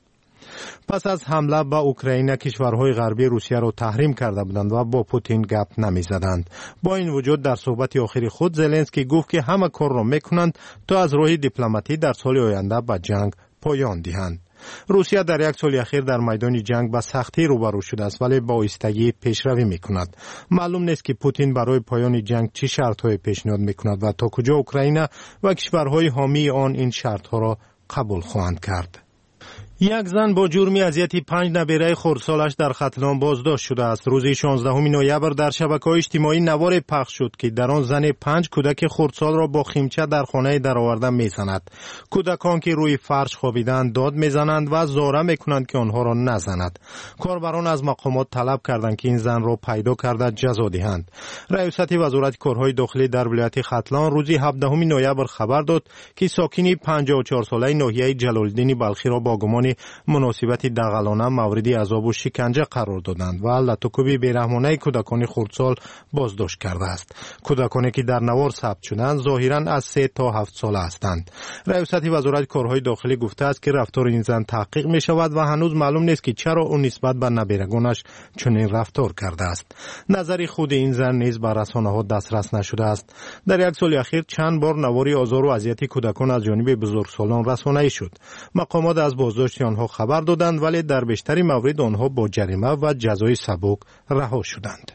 پس از حمله به اوکراین کشورهای غربی روسیه را تحریم کرده بودند و با پوتین گپ نمی زدند. با این وجود در صحبت آخر خود زلنسکی گفت که همه کار را میکنند تا از راه دیپلماتی در سال آینده به جنگ پایان دهند. روسیه در 1 سال اخیر در میدان جنگ به سختی روبرو شده است ولی با ایستگی پیشروی میکند. معلوم نیست که پوتین برای پایان جنگ چه شرط‌های پیشنهاد میکند و تا کجا اوکراین و کشورهای حامی آن این شرط‌ها را قبول خواهند کرد. یک زن با جرم اذیت 5 نبیره خردسالش در ختلان بازداشت شده است. روز 16 نوامبر در شبکه‌های اجتماعی نوار پخش شد که در آن زن 5 کودک خردسال را با خیمچه در خانه درآورده می‌زند. کودکان که روی فرش خوابیدند داد می‌زنند و زاری می‌کنند که آنها را نزند. کاربران از مقامات طلب کردند که این زن را پیدا کرده جزا دهند. رئیست وزارت کارهای داخلی در ولایت ختلان روز 17 نوامبر خبر داد که ساکنی 54 ساله ناحیه جلال‌الدین بلخی را با گمان مناسبت دغلانه مورد عذاب و شکنجه قرار دادند و لطوکوبی بیرحمانه کودکان خردسال بازداشت کرده است. کودکانی که در نوار ثبت شدند ظاهراً از 3 تا 7 ساله هستند. رئیست وزارت کارهای داخلی گفته است که رفتار این زن تحقیق می شود و هنوز معلوم نیست که چرا او نسبت به نبیرگانش چنین رفتار کرده است. نظر خود این زن نیز به رسانه‌ها دسترس نشده است. در 1 سال اخیر چند بار نواری آزار و اذیت کودکان از جانب بزرگسالان رسانه‌ای شد. مقامات از بازداشت آنها خبر دادند ولی در بیشتر موارد آنها با جریمه و جزای سبک رها شدند.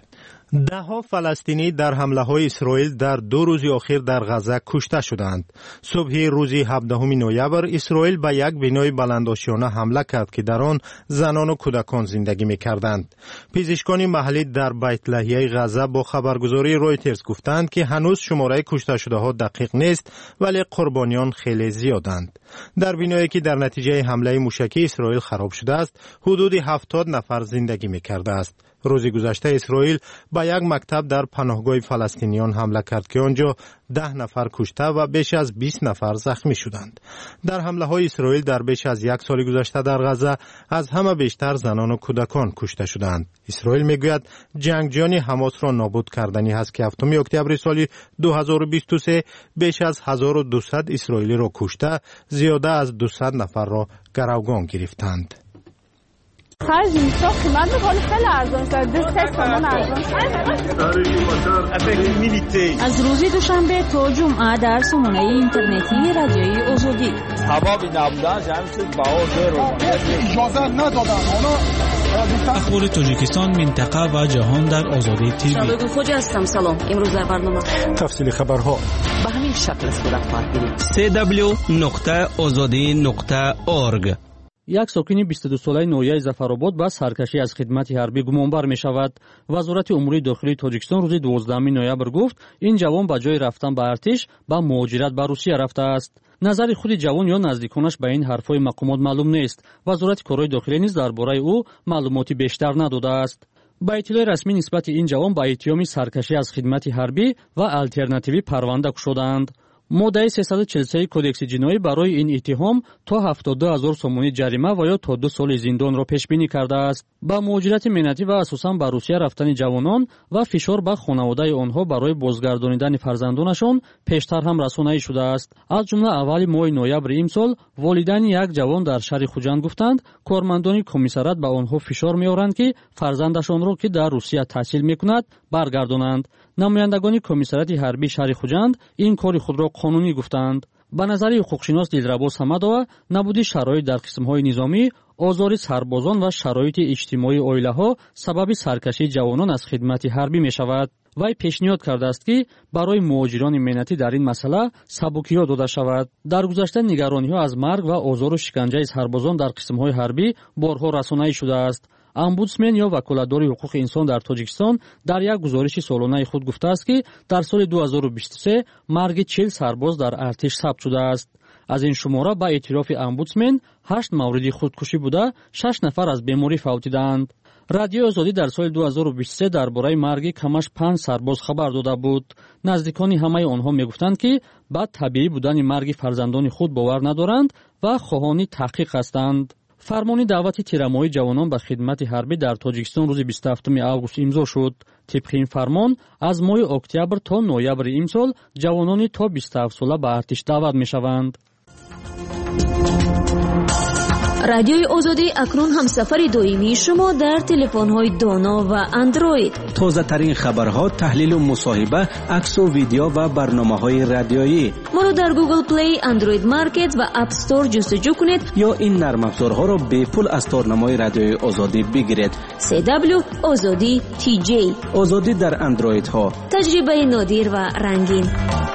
ده‌ها فلسطینی در حمله‌های اسرائیل در 2 روز اخیر در غزه کشته شدند. صبح روز 17 نوامبر اسرائیل به یک بنای بلندآشیانه حمله کرد که در آن زنان و کودکان زندگی می‌کردند. پزشکان محلی در بیت لحیه غزه با خبرگزاری رویترز گفتند که هنوز شماره کشته شده‌ها دقیق نیست ولی قربانیان خیلی زیادند. در بنایی که در نتیجه حمله موشکی اسرائیل خراب شده است، حدود 70 نفر زندگی می‌کرده است. روز گذشته اسرائیل به یک مکتب در پناهگاه فلسطینیان حمله کرد که آنجا 10 نفر کشته و بیش از 20 نفر زخمی شدند. در حمله های اسرائیل در بیش از 1 سال گذشته در غزه از همه بیشتر زنان و کودکان کشته شدند. اسرائیل میگوید جنگجویان حماس را نابود کردنی است که 7 اکتبر سال 2023 بیش از 1200 اسرائیلی را کشته، زیاده از 200 نفر را گروگان گرفتند. خرج میشه قیمت خیلی خیلی ارزان شد. 3 تومان ارزان شد. از روز دوشنبه تا جمعه در سامانه اینترنتی رادیوی آزادی حبابی نبودن جمع شد بها رو اجازه ندادن. اخبار تاجیکستان، منطقه و جهان در آزادی تیوی. شبگو خوجه هستم. سلام. امروز در برنامه تفصیل خبرها به همین شکل صورت خواهد گرفت. www.azadi.org. یک ساکن 22 ساله نویای ظفرآباد با سرکشی از خدمت حربی گمانبر می شود. وزارت امور داخلی تاجیکستان روز 12 نوامبر گفت این جوان به جای رفتن به ارتش با مهاجرت به روسیه رفته است. نظر خود جوان یا نزدیکانش به این حرفهای مقامات معلوم نیست. وزارت کارهای داخلی نیز درباره او معلوماتی بیشتر نداده است. با اطلاع رسمی نسبت این جوان با اتهام سرکشی از خدمت حربی و آلترناتیوی پرونده شدند. ماده 343 کدکس جنایی برای این اتهام تا 72000 سومونی جریمه و یا تا 2 سال زندان را پیش بینی کرده است. با مهاجرت ملتی و اساساً به روسیه رفتن جوانان و فشار به خانواده آنها برای بازگردانیدن فرزندانشان پیشتر هم رسانه‌ای شده است. از جمله اول ماه نوامبر امسال والدین یک جوان در شهر خوجند گفتند کارمندان کمیسریات به آنها فشار می‌آورند که فرزندشان را که در روسیه تحصیل می‌کند برگردانند. نمایندگان کمیسریات حربی شهر خوجند این کار خود را قانونی گفتند. به نظر حقوقشناس دلربا صمدова نبود شرایط در قسم‌های نظامی، آزار سربازان و شرایط اجتماعی عائله‌ها سبب سرکشی جوانان از خدمت حربی می‌شود. وی پیشنهاد کرده است که برای مهاجران ملتی در این مسئله سبکی‌ها داده شود. در گذشته نگرانی‌ها از مرگ و آزار و شکنجه سربازان در قسم‌های حربی بارها رسانه‌ای شده است. امبودسمن یا وکالتدار حقوق انسان در تاجیکستان در یک گزارش سالانه خود گفته است که در سال 2023 مرگ 40 سرباز در ارتش ثبت شده است. از این شماره با اعتراف امبودسمن 8 مورد خودکشی بوده، 6 نفر از بیماری فوتیدند. رادیو آزادی در سال 2023 درباره مرگ کمش 5 سرباز خبر داده بود. نزدیکان همه آنها میگفتند که با طبیعی بودن مرگ فرزندان خود باور ندارند و خواهان تحقیق هستند. فرمان دعوت تیرمایی جوانان به خدمت حربی در تاجیکستان روز 27 آگوست امضا شد. طبق این فرمان از ماه اکتبر تا نوامبر امسال جوانان تا 27 ساله به ارتش دعوت می‌شوند. رادیوی آزادی اکنون هم سفر دائمی شما در تلفن‌های دانا و اندروید. تازه ترین خبرها، تحلیل و مصاحبه، عکس و ویدیو و برنامه‌های رادیویی. ما رو در گوگل پلی، اندروید مارکت و اپ استور جستجو کنید یا این نرم افزارها را به پول از تارنمای رادیوی آزادی بگیرید. CW آزادی TJ. آزادی در اندروید ها. تجربه نادر و رنگین.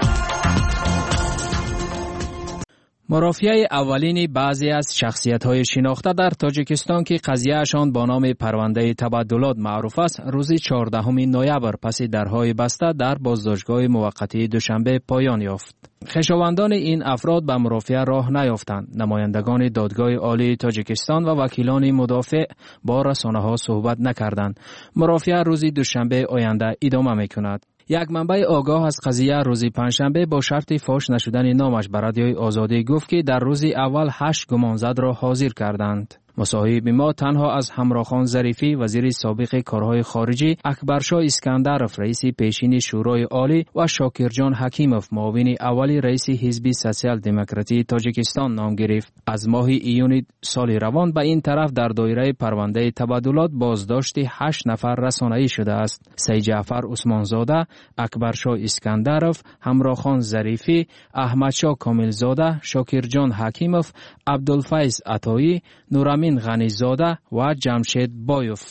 مرافعه اولین بعضی از شخصیت‌های شناخته در تاجیکستان که قضیه‌شان با نام پرونده تبادلات معروف است، روز 14 نوامبر پس درهای بسته در بازداشتگاه موقتی دوشنبه پایان یافت. خویشاوندان این افراد به مرافعه راه نیافتند. نمایندگان دادگاه عالی تاجیکستان و وکیلان مدافع با رسانه‌ها صحبت نکردند. مرافعه روز دوشنبه آینده ادامه می‌کند. یک منبع آگاه از قضیه روز پنجشنبه با شرط فاش نشدن نامش به رادیوی آزادی گفت که در روز اول 8 گمانزد را حاضر کردند. مصاحب ما تنها از همراخان ظریفی وزیر سابق کارهای خارجی، اکبرشاه اسکندرف رئیس پیشین شورای عالی و شاکرجان حکیموف معاون اول رئیس حزب سوسیال دموکراتی تاجیکستان نام گرفت. از ماه ایون سال روان به این طرف در دایره پرونده تبادلات بازداشت 8 نفر رسانه‌ای شده است. سید جعفر عثمانزاده، اکبرشاه اسکندرف، همراخان ظریفی، احمدشاه کاملزاده، شاکرجان حکیموف، عبدالفیض عطایی، نورامین غنیزاده و جمشید بایوف.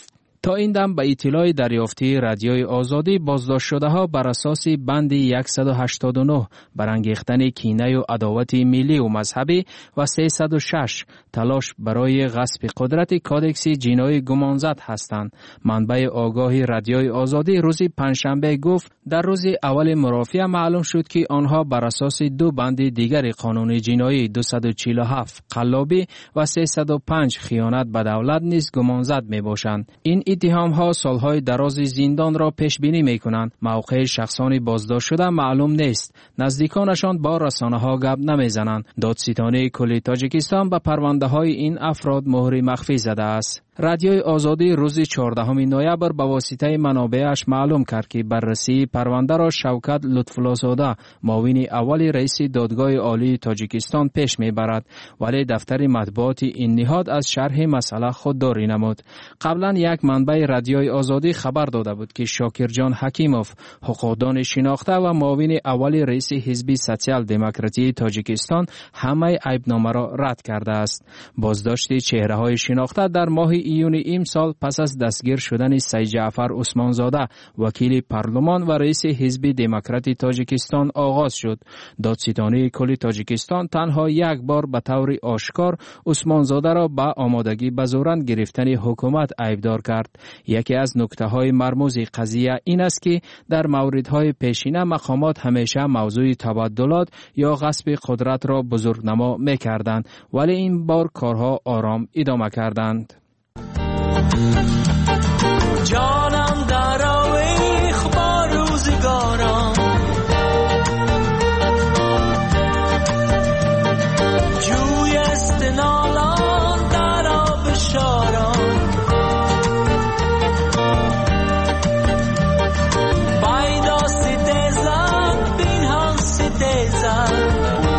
تا این دم به اطلاع دریافتی رادیوی آزادی بازداشت شده ها بر اساس بند 189 برانگیختن کینه و عداوت ملی و مذهبی و 306 تلاش برای غصب قدرت کادکس جنایی گمانزد هستند. منبع آگاهی رادیوی آزادی روز پنجشنبه گفت در روز اول مرافعه معلوم شد که آنها بر اساس دو بند دیگر قانون جنایی 247 قلابی و 305 خیانت به دولت نیز گمانزد می باشند. این اتهام ها سالهای دراز زندان را پیش بینی می کنند. موقع شخصان بازداشت شده معلوم نیست. نزدیکانشان با رسانه ها گپ نمی زنند. دادستانی کل تاجیکستان به پرونده های این افراد مهر مخفی زده است. رادیوی آزادی روز 14 نوامبر به واسطه منابعش معلوم کرد که بررسی پرونده را شوکت لطف‌الله‌زاده معاون اول رئیس دادگاه عالی تاجیکستان پیش میبرد، ولی دفتر مطبوعات این نهاد از شرح مسئله خودداری نمود. قبلا یک منبع رادیوی آزادی خبر داده بود که شاکرجان حکیموف حقوقدان شناخته و معاون اول رئیس حزب سوسیال دموکراتی تاجیکستان همه عیبنامه را رد کرده است. بازداشت چهره‌های شناخته در ماه ایون امسال پس از دستگیر شدن سید جعفر عثمانزاده وکیل پارلمان و رئیس حزب دموکرات تاجیکستان آغاز شد. دادستانی کل تاجیکستان تنها یک بار به طور آشکار عثمانزاده را به آمادگی به زورند گرفتن حکومت عیبدار کرد. یکی از نکته‌های مرموز قضیه این است که در موردهای پیشینه مقامات همیشه موضوع تبادلات یا غصب قدرت را بزرگنما می‌کردند، ولی این بار کارها آرام ادامه کردند. جانم در آویخ با روزگارم، جوی استنالان در آب شارم، بایدا سیدزن بین هم سیدزن،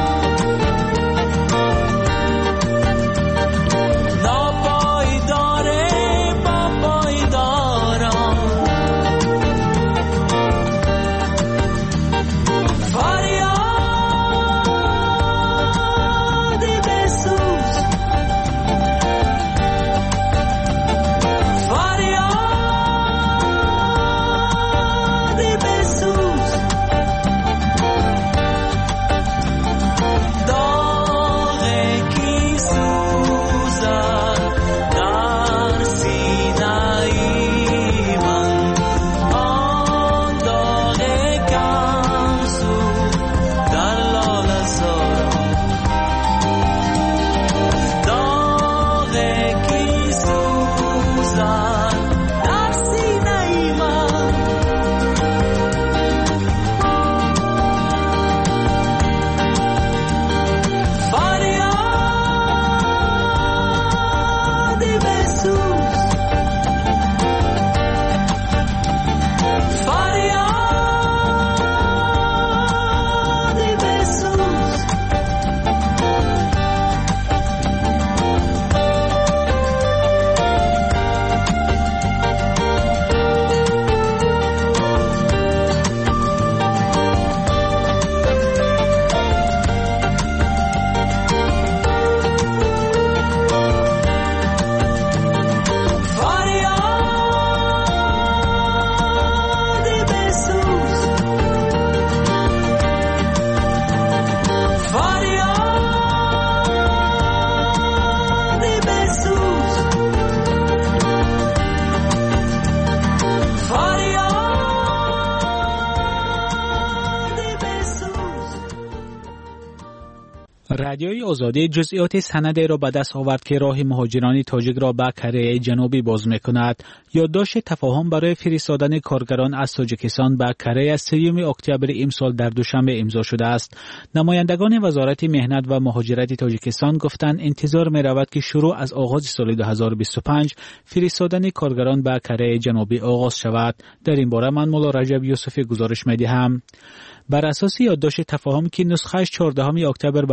رادیوی آزادی جزئیات سند را به دست آورد که راه مهاجران تاجیک را به کره جنوبی باز می‌کند. یادداشت تفاهم برای فرستادن کارگران از تاجیکستان به کره از 3 اکتبر امسال در دوشنبه امضا شده است. نمایندگان وزارت مهنت و مهاجرت تاجیکستان گفتند انتظار می‌رود که شروع از آغاز سال 2025 فرستادن کارگران به کره جنوبی آغاز شود. در این باره من مولا رجب یوسفی گزارش می‌دهم. بر اساس یادداشت تفاهم که نسخه‌اش 14 اکتبر به دست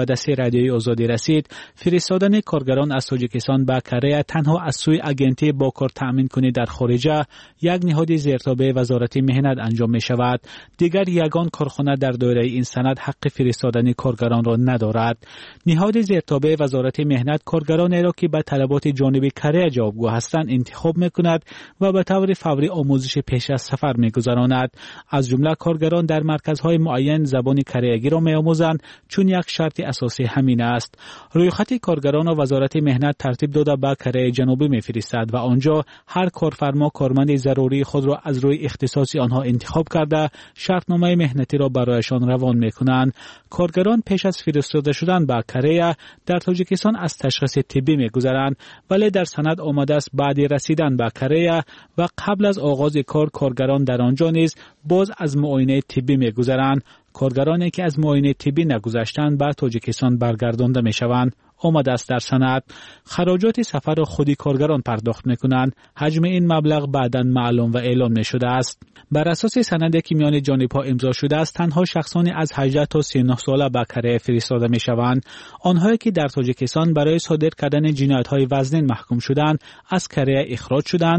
رادیوی آزادی رسید، فرستادن کارگران از تاجیکستان به کره تنها از سوی اجنسی با کار تأمین کنی در خارجه یک نهاد زیرتابع وزارت مهنت انجام می شود. دیگر یگان کارخانه در دایره این سند حق فرستادن کارگران را ندارد. نهاد زیرتابع وزارت مهنت کارگران را که به طلبات جانب کره جوابگو هستند انتخاب می کند و به طور فوری آموزش پیش از سفر می گذراند. از جمله کارگران در مرکزهای معین زبان کره‌ای را می آموزند چون یک شرط اساسی همین است. رویخط کارگران و وزارت مهنت ترتیب داده به کره جنوبی می فرستد و آنجا هر کارفرما کارمند ضروری خود را از روی اختصاص آنها انتخاب کرده شرطنامه مهنتی را برایشان روان می کنند. کارگران پیش از فرستاده شدن به کره در تاجیکستان از تشخیص طبی می گذرند، ولی در سند آمده است بعد رسیدن به کره و قبل از آغاز کار کارگران در آنجا نیز باز از معاینه طبی می گذرند. کارگرانی که از معاینه طبی نگذشتند به تاجیکستان برگردانده می شوند. آمده است در سند خراجات سفر را خودی کارگران پرداخت می کنند. حجم این مبلغ بعداً معلوم و اعلام می شده است. بر اساس سندی که میان جانب‌ها امضا شده است تنها شخصانی از 18 تا 39 ساله به کره فرستاده می شوند. آنهایی که در تاجیکستان برای صادر کردن جنایت‌های وزنین محکوم شدند از کره اخراج شدند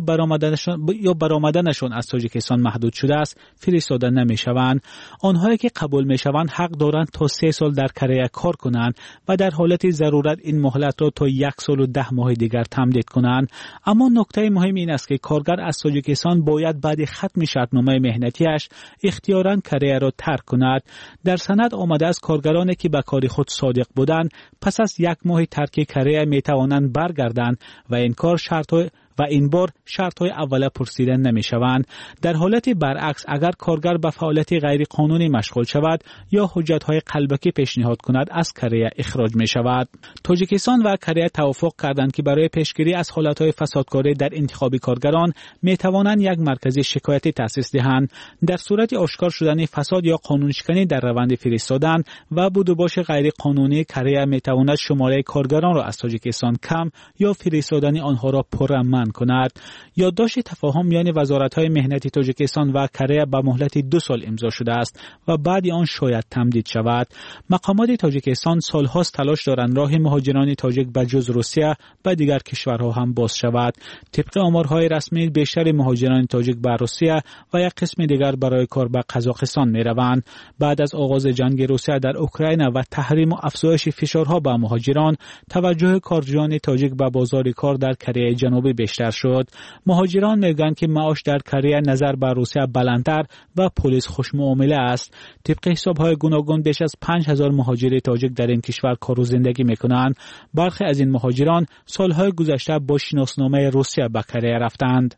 یا برآمدنشان از تاجیکستان محدود شده است فرستاده نمی شوند. آنهایی که قبول می شوند حق دارند تا 3 سال در کره کار کنند و در حالت ضرورت این مهلت را تا 1 سال و 10 ماه دیگر تمدید کنند. اما نکته مهم این است که کارگر از تاجیکستان باید بعد ختم شرطنامه مهنتیش اختیاراً کره را ترک کند. در سند آمده است کارگرانی که به کار خود صادق بودند پس از 1 ماه ترک کره می توانند برگردند و این بار شرط‌های اول پرسیده نمی‌شوند. در حالت برعکس اگر کارگر به فعالیت غیر قانونی مشغول شود یا حجت‌های قلبکی پیشنهاد کند از کره اخراج می‌شود. تاجیکستان و کره توافق کردند که برای پیشگیری از حالت‌های فسادکاری در انتخاب کارگران می‌توانند یک مرکز شکایتی تأسیس دهند. در صورت آشکار شدن فساد یا قانونشکنی در روند فرستادن و بودوباش غیر قانونی کره می‌تواند شماره کارگران را از تاجیکستان کم یا فرستادن آنها را پرامن کند. یادداشت تفاهم میان وزارت‌های مهنتی تاجیکستان و کره به مهلت 2 سال امضا شده است و بعد آن شاید تمدید شود. مقامات تاجیکستان سال‌هاست تلاش دارند راه مهاجران تاجیک به جز روسیه به دیگر کشورها هم باز شود. طبق آمارهای رسمی بیشتر مهاجران تاجیک به روسیه و یک قسم دیگر برای کار به قزاقستان می‌روند. بعد از آغاز جنگ روسیه در اوکراین و تحریم و افزایش فشارها به مهاجران، توجه کارگران تاجیک به بازار کار در کره جنوبی بیشتر شد. مهاجران میگن که معاش در کره نظر به روسیه بلندتر و پلیس خوش معامله است. طبق حساب‌های گوناگون بیش از 5000 مهاجر تاجیک در این کشور کار و زندگی میکنند. برخی از این مهاجران سالهای گذشته با شناسنامه روسیه به کره رفتند.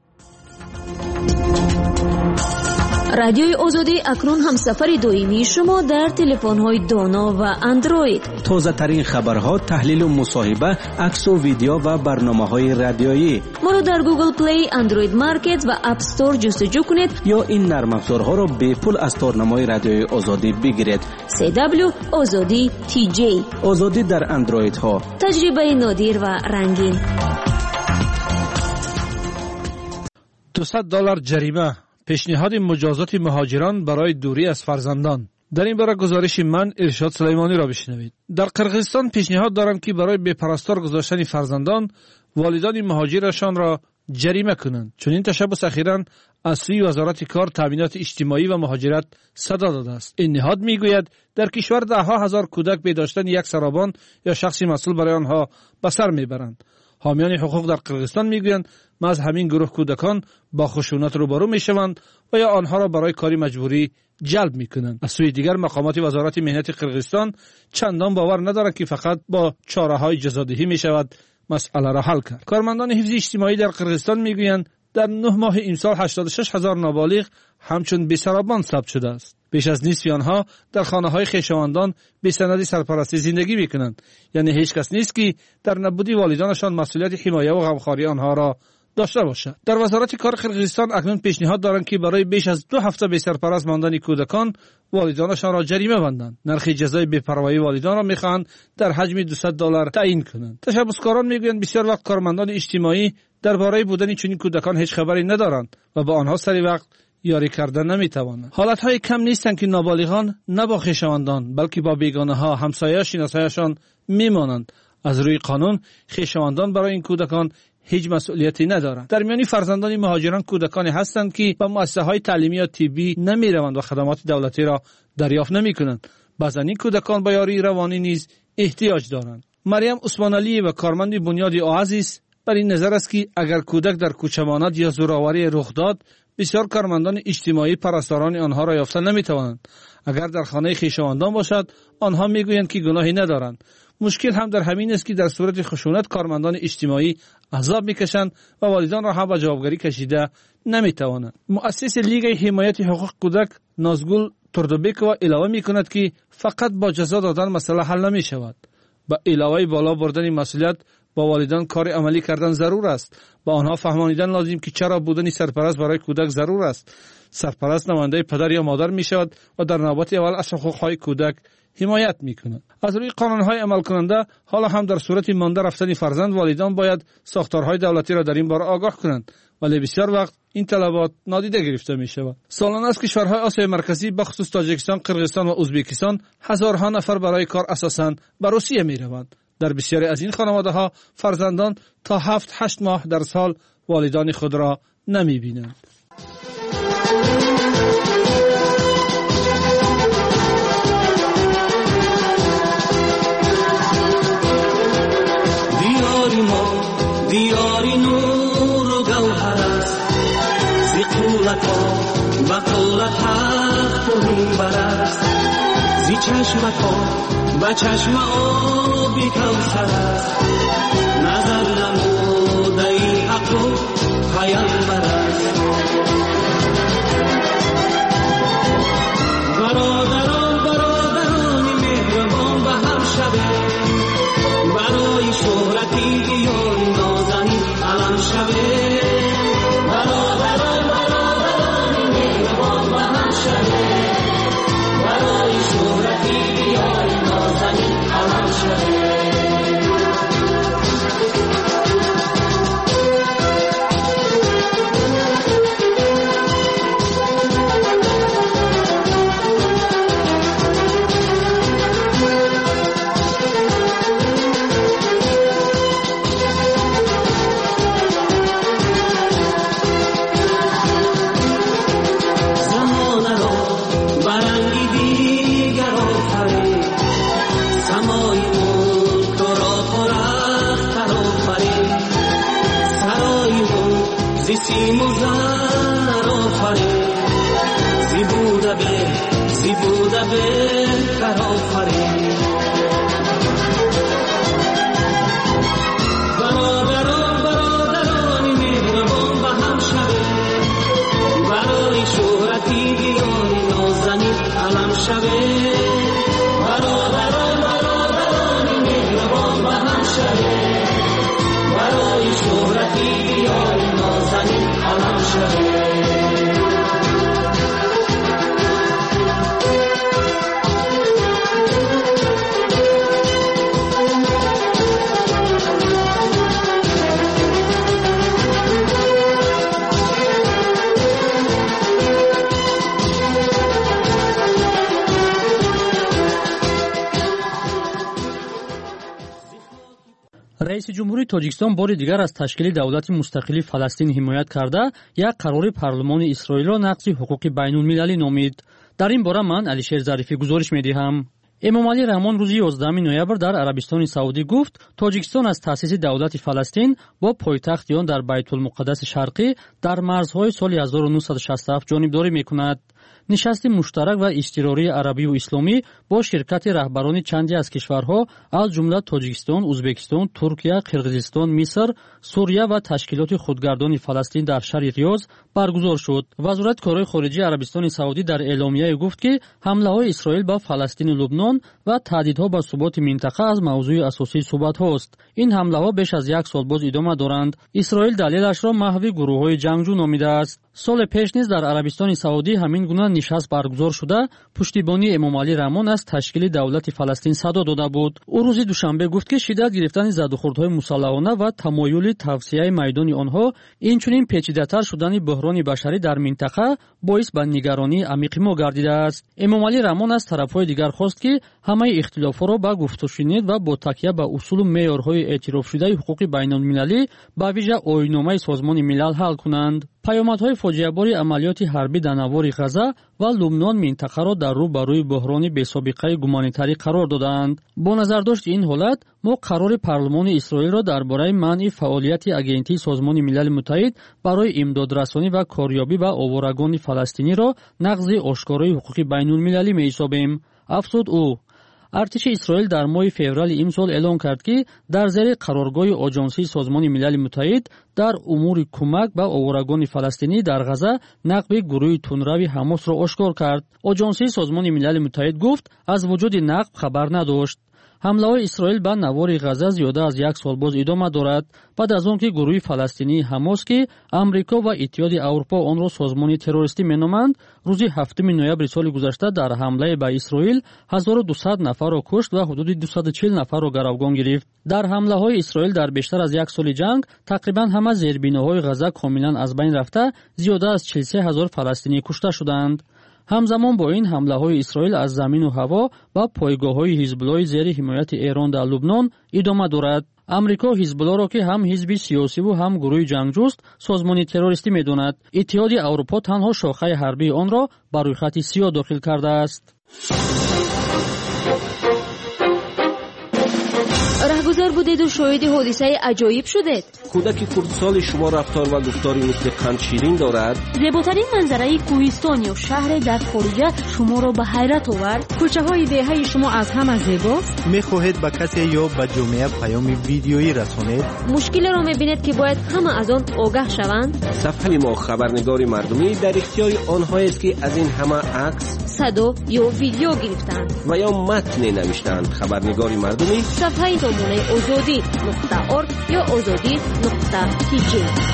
رادیوی آزادی اکنون هم سفر دائمی شما در تلفن‌های دانا و اندروید. تازه ترین خبرها، تحلیل و مصاحبه، عکس و ویدیو و برنامه‌های رادیویی. ما را در گوگل پلی، اندروید مارکت و اپ استور جستجو کنید یا این نرم افزارها را به پول از تارنمای رادیوی آزادی بگیرید. CW آزادی TJ. آزادی در اندروید ها. تجربه نادر و رنگین. $200 جریمه، پیشنهاد مجازات مهاجران برای دوری از فرزندان. در این باره گزارش من ارشاد سلیمانی را بشنوید. در قرقیزستان پیشنهاد دارم که برای بپرستار گذاشتن فرزندان والدان مهاجرشان را جریمه کنند. چون این تشبث اخیراً از سوی وزارت کار، تامینات اجتماعی و مهاجرت صدا داده است. این نهاد میگوید در کشور 10,000 کودک به داشتن یک سرابان یا شخصی مسئول برای آنها به سر میبرند. حامیان حقوق در قرقیزستان میگویند ما از همین گروه کودکان با خشونت روبرو میشوند و یا آنها را برای کاری مجبوری جلب میکنند. از سوی دیگر مقامات وزارت مهنت قرقیزستان چندان باور ندارند که فقط با چاره‌های جزادهی میشود مسئله را حل کرد. کارمندان حفظ اجتماعی در قرقیزستان میگویند در 9 ماه امسال 86,000 نابالغ همچون بی‌سرابان ثبت شده است. بیش از نصف آنها در خانه‌های خویشاوندان بی سند سرپرستی زندگی می‌کنند. یعنی هیچ کس نیست که در نبودی والدانشان مسئولیت حمایت و غمخواری آنها را داشته باشد. در وزارت کار قرقیزستان اکنون پیشنهاد دارند که برای بیش از 2 هفته بی سرپرست ماندن کودکان والدانشان را جریمه بندند. نرخ جزای بی‌پروایی والدان را می‌خواهند در حجم $200 تعیین کنند. تشبثکاران میگویند بسیار وقت کارمندان اجتماعی درباره بودن چنین کودکان هیچ خبری ندارند و با آنها سری وقت یاری کردن نمیتوانند. حالتهای کم نیستند که نابالغان نه با خویشاوندان بلکه با بیگانه ها همسایه شناسایشان میمانند. از روی قانون خویشاوندان برای این کودکان هیچ مسئولیتی ندارند. در میان فرزندان مهاجران کودکانی هستند که به مؤسسه‌های تعلیمی یا طبی نمیروند و خدمات دولتی را دریافت نمیکنند. بعضی این کودکان به یاری روانی نیز احتیاج دارند. مریم عثمانعلی و کارمند بنیاد اوازیس بر این نظر است که اگر کودک در کوچه ماند یا زورآوری رخ داد، بسیار کارمندان اجتماعی پرستاران آنها را یافتن نمیتوانند. اگر در خانه خویشاوندان باشد، آنها میگویند که گناهی ندارند. مشکل هم در همین است که در صورت خشونت کارمندان اجتماعی عذاب میکشند و والدان را هم به جوابگری کشیده نمیتوانند. مؤسس لیگ حمایت حقوق کودک نازگل تردوبکووا علاوه میکند که فقط با جزا دادن مسئله حل نمیشود. با علاوه بالا بردن مسئولیت با والدان کار عملی کردن ضرور است. با آنها فهمانیدن لازم که چرا بودن سرپرست برای کودک ضرور است. سرپرست نماینده پدر یا مادر می شود و در نوبت اول از حقوق‌های کودک حمایت می کند. از روی قانون‌های عمل کننده حالا هم در صورت مانده رفتن فرزند والدان باید ساختارهای دولتی را در این باره آگاه کنند، ولی بسیار وقت این طلبات نادیده گرفته می شود. سالانه از کشورهای آسیای مرکزی به خصوص تاجیکستان، قرقیزستان و ازبکستان هزارها نفر برای کار اساساً به روسیه می روند. در بسیاری از این خانواده‌ها فرزندان تا 7-8 ماه در سال والدان خود را نمی بینند. دیاری نور و گوهر است، زی قولت ها و قولت حق توهین بر است، زی چشمت ها و چشم آبی کوثر است، نظر نموده ای حق و پیامبر است. برادران مهربان به هم شده، برای شهرتی دیاری نازنین علم شده. برادران مهربان به هم شده، برای شهرتی دیاری نازنین علم شده. سیم و زر آفرین، زی بوده به کر آفرین. برادران مهربان به هم شده، برای شهرتی دیاری نازنین علم شده. برادران مهربان به هم شده، برای شهرتی دیاری نازنین علم شده. رئیس جمهوری تاجیکستان بار دیگر از تشکیل دولت مستقل فلسطین حمایت کرده، یک قرار پارلمان اسرائیل را نقض حقوق بین‌المللی نامید. در این باره من علیشیر ظریفی گزارش می‌دهم. امامعلی رحمان روز 11 نوامبر در عربستان سعودی گفت تاجیکستان از تأسیس دولت فلسطین با پایتخت آن در بیت المقدس شرقی در مرزهای سال 1967 جانبداری می‌کند. نشست مشترک و اضطراری عربی و اسلامی با شرکت رهبران چندی از کشورها از جمله تاجیکستان، ازبکستان، ترکیه، قرقیزستان، مصر، سوریه و تشکیلات خودگردان فلسطین در شهر ریاض برگزار شد. وزارت کارهای خارجه عربستان سعودی در اعلامیه گفت که حمله‌های اسرائیل به فلسطین و لبنان و تهدیدها به ثبات منطقه از موضوع اساسی صحبت هاست. این حمله‌ها بیش از یک سال باز ادامه دارند. اسرائیل دلیلش را محو گروه‌های جنگجو نامیده است. سال پیش نیز در عربستان سعودی همین گونه гуногуна нишаст баргузор шуда пуштибони Эмомалӣ Рамон аз ташкили давлати Фаластин садо дода буд. ӯ рӯзи душанбе гуфт ки шиддат гирифтани задухӯрдҳои мусаллаҳона ва тамоюли тавсияи майдони онҳо инчунин печидатар шудани буҳрони башарӣ дар минтақа боис ба нигаронии амиқи мо гардидааст. Эмомалӣ Рамон аз тарафҳои дигар хост ки ҳамаи ихтилофҳоро ба гуфтушунид ва бо такя ба усулу меъёрҳои эътирофшудаи ҳуқуқи байнулмилалӣ ба вижа оинномаи Созмони милал ҳал кунанд. паёмадҳои фоҷиабори амалиёти ҳарбӣ дар навори Ғаза ва Лубнон минтақаро дар рӯ ба рӯи буҳрони бесобиқаи гуманитарӣ қарор доданд. бо назардошти ин ҳолат мо қарори парлумони Исроилро дар бораи манъи фаъолияти агентии Созмони Милали Муттаҳид барои имдодрасонӣ ва корёбӣ ба оворагони фаластиниро нақзи ошкораи ҳуқуқи байнулмилалӣ меҳисобем, афзуд ӯ. артиши Исроил дар моҳи феврали имсол эълон кард ки дар зери қароргоҳи Оҷонсии Созмони Милали Муттаҳид дар умури кӯмак ба оворагони фаластинӣ дар Ғаза нақби гурӯҳи тунрави Ҳамосро ошкор кард. Оҷонсии Созмони Милали Муттаҳид гуфт аз вуҷуди нақб хабар надошт. ҳамлаҳои Исроил ба навори Ғаза зиёда аз як сол боз идома дорад, баъд аз он ки гурӯҳи фаластинии Ҳамос ки Амрико ва Иттиҳоди Аврупо онро созмони террористӣ меноманд, рӯзи 7 ноябри соли гузашта дар ҳамлае ба Исроил 1200 нафарро кушт ва ҳудуди 240 нафарро гаравгон гирифт. дар ҳамлаҳои Исроил дар бештар аз як соли ҷанг тақрибан ҳама зербиноҳои Ғаза комилан аз байн рафта, зиёда аз 43 000 фаластинӣ кушта шуданд. ҳамзамон бо ин ҳамлаҳои Исроил аз замину ҳаво ва пойгоҳҳои Ҳизбуллоҳи зери ҳимояти Эрон дар Лубнон идома дорад. амрико ҳизбуллоҳро ки ҳам ҳизби сиёсиву ҳам гурӯҳи ҷангҷӯст созмони террористӣ медонад. иттиҳоди Аврупо танҳо шохаи ҳарбии онро ба рӯйхати сиёҳ дохил кардааст. раҳгузор будеду шоҳиди ҳодисаи аҷоиб шудед. кӯдаки хурдсоли шумо рафтор ва гуфтори мисли қандширин дорад. зеботарин манзараи кӯҳистон ё шаҳре дар хориҷа шуморо ба ҳайрат овард. кӯчаҳои деҳаи шумо аз ҳама зебост. мехоҳед ба касе ё ба ҷомеа паёми видеоӣ расонед. мушкилеро мебинед ки бояд ҳама аз он огаҳ шаванд. сафҳаи мо хабарнигори мардумӣ дар ихтиёри онҳоест ки аз ин ҳама акс, садо ё видео гирифтанд ва ё матне навиштанд. хабарнигори мардумӣ сафҳаи номунаи озодӣ.орг ё озодӣ.tj.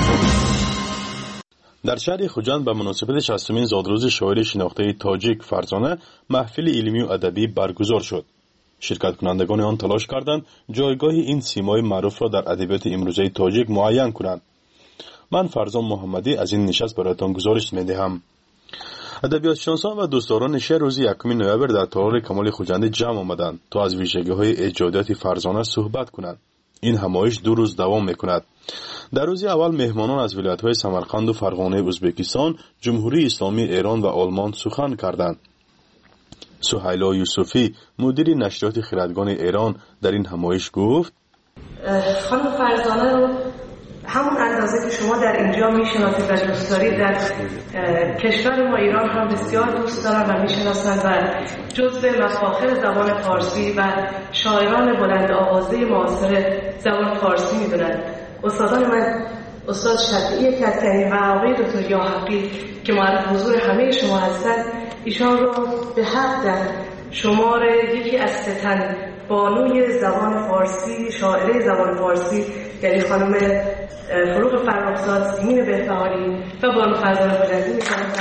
در شهر خوجند به مناسبت 60مین زادروز شاعر شناخته تاجیک فرزانه محفل علمی و ادبی برگزار شد. شرکت کنندگان آن تلاش کردند جایگاه این سیمای معروف را در ادبیات امروزه تاجیک معین کنند. من فرزان محمدی از این نشست برایتان گزارش می‌دهم. ادبیات شناسان و دوستداران شعر روز 1 نوامبر در تالار کمال خوجند جمع آمدند تا از ویژگی‌های ایجادیات فرزانه صحبت کنند. این همایش 2 روز دوام می‌کند. در روز اول مهمانان از ولایت‌های سمرقند و فرغانه ازبکستان، جمهوری اسلامی ایران و آلمان سخن کردند. سهیلا یوسفی مدیر نشریات خردگان ایران در این همایش گفت: خانم فرزانه رو همون اندازه که شما در اینجا میشناسید و دوست دارید در کشور ما ایران هم بسیار دوست دارن و میشناسن و جزو مفاخر زبان فارسی و شاعران بلند آوازه معاصر زبان فارسی میدونن. استادان من استاد شفیعی کدکنی و آقای دکتر یاحقی که معرف حضور همه شما هستند، ایشان رو به حق در شمار یکی از 3 تن بانوی زبان فارسی، شاعره زبان فارسی، یعنی خانم فروغ فرخزاد، سیمین بهبهانی و بانو فرزانه بلندی می‌کنند.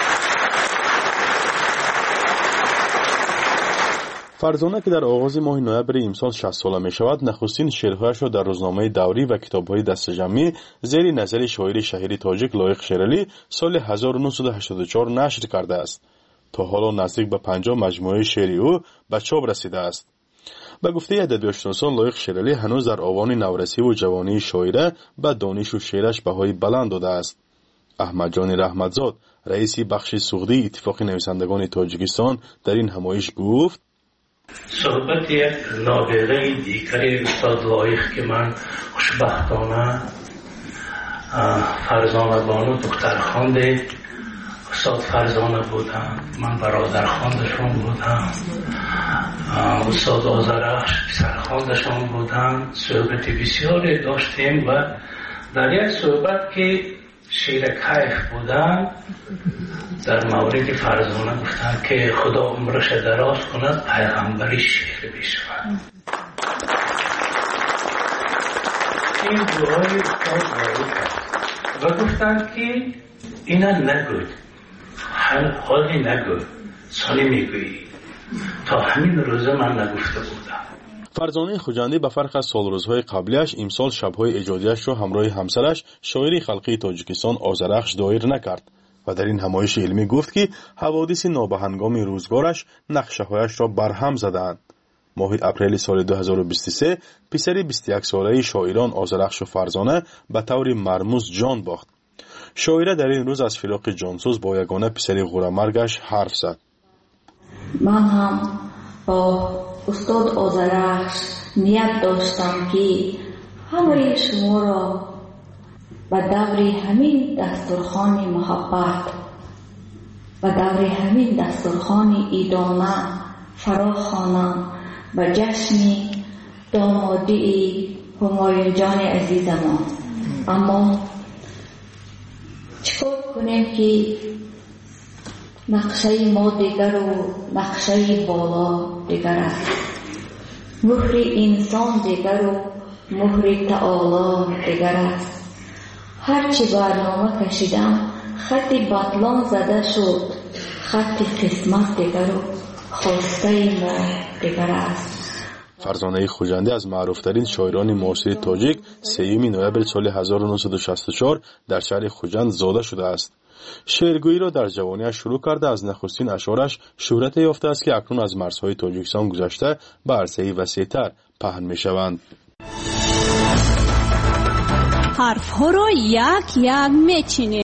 فرزانه که در آغاز ماه نوامبر امسال 60 ساله می شود، نخستین شعرهایش را در روزنامه دوری و کتاب‌های دستجمعی زیر نظر شاعر شهیر تاجیک لایق شعرعلی سال 1984 نشر کرده است. تا حالا نزدیک به 50 مجموعه شعری او به چاپ رسیده است. به گفته ادبیاتشناسان لایق شعرعلی هنوز در آوان نورسی و جوانی شاعره به دانش و شعرش بهای بلند داده است. احمد جان رحمتزاد رئیس بخش سوغدی اتفاق نویسندگان تاجیکستان در این همایش گفت: صحبت یک نابغه دیگری استاد لایق که من خوشبختانه فرزانه بانو دخترخوانده استاد فرزانه بودم، من برادرخواندشون بودم، استاد آذرخش پسرخواندشون بودم. صحبت بسیاری داشتیم و در یک صحبت که شیر کیف بودن در مورد فرزانه گفتن که خدا عمرش دراز کند، پیغمبری شیر بشود. این دعای استاد وارد کرد و گفتن که اینا نگوید، حالی نگو، سالی میگویی. تا همین روزه من نگفته بودم. فرزانه خوجندی به فرق از سالروزهای قبلیش امسال شبهای ایجادیش را همراه همسرش شاعری خلقی تاجیکستان آذرخش دایر نکرد و در این همایش علمی گفت که حوادث نابهنگام روزگارش نقشه‌هایش را برهم زدند. ماه اپریل سال 2023 پسری 21 ساله‌ای شاعران آذرخش و فرزانه به طور مرموز جان باخت. شاعره در این روز از فراق جانسوز با یگانه پسری غورمرگش حرف زد. من هم با استاد آذرخش نیت داشتم که همه شما را به دور همین دسترخوان محبت و دور همین دسترخوان ایدانه فراخوانم و جشن دامادی همایون جان عزیزمان. اما چکار کنیم که نقشه ما دیگر و نقشه بالا دیگر است. مهر انسان دیگر و مهر تعالی دیگر است. هرچی برنامه کشیدم خط بطلان زده شد، خط قسمت دیگر و خواسته ما دیگر است. فرزانه خوجندی از معروفترین شاعران معاصر تاجیک 3 نوامبر سال 1964 در شهر خوجند زاده شده است. شعرگویی را در جوانیش شروع کرده از نخستین اشعارش شهرت یافته است که اکنون از مرزهای تاجیکستان گذشته به عرصه وسیع‌تر پهن می‌شوند. حرف‌ها را یک یک می‌چینیم.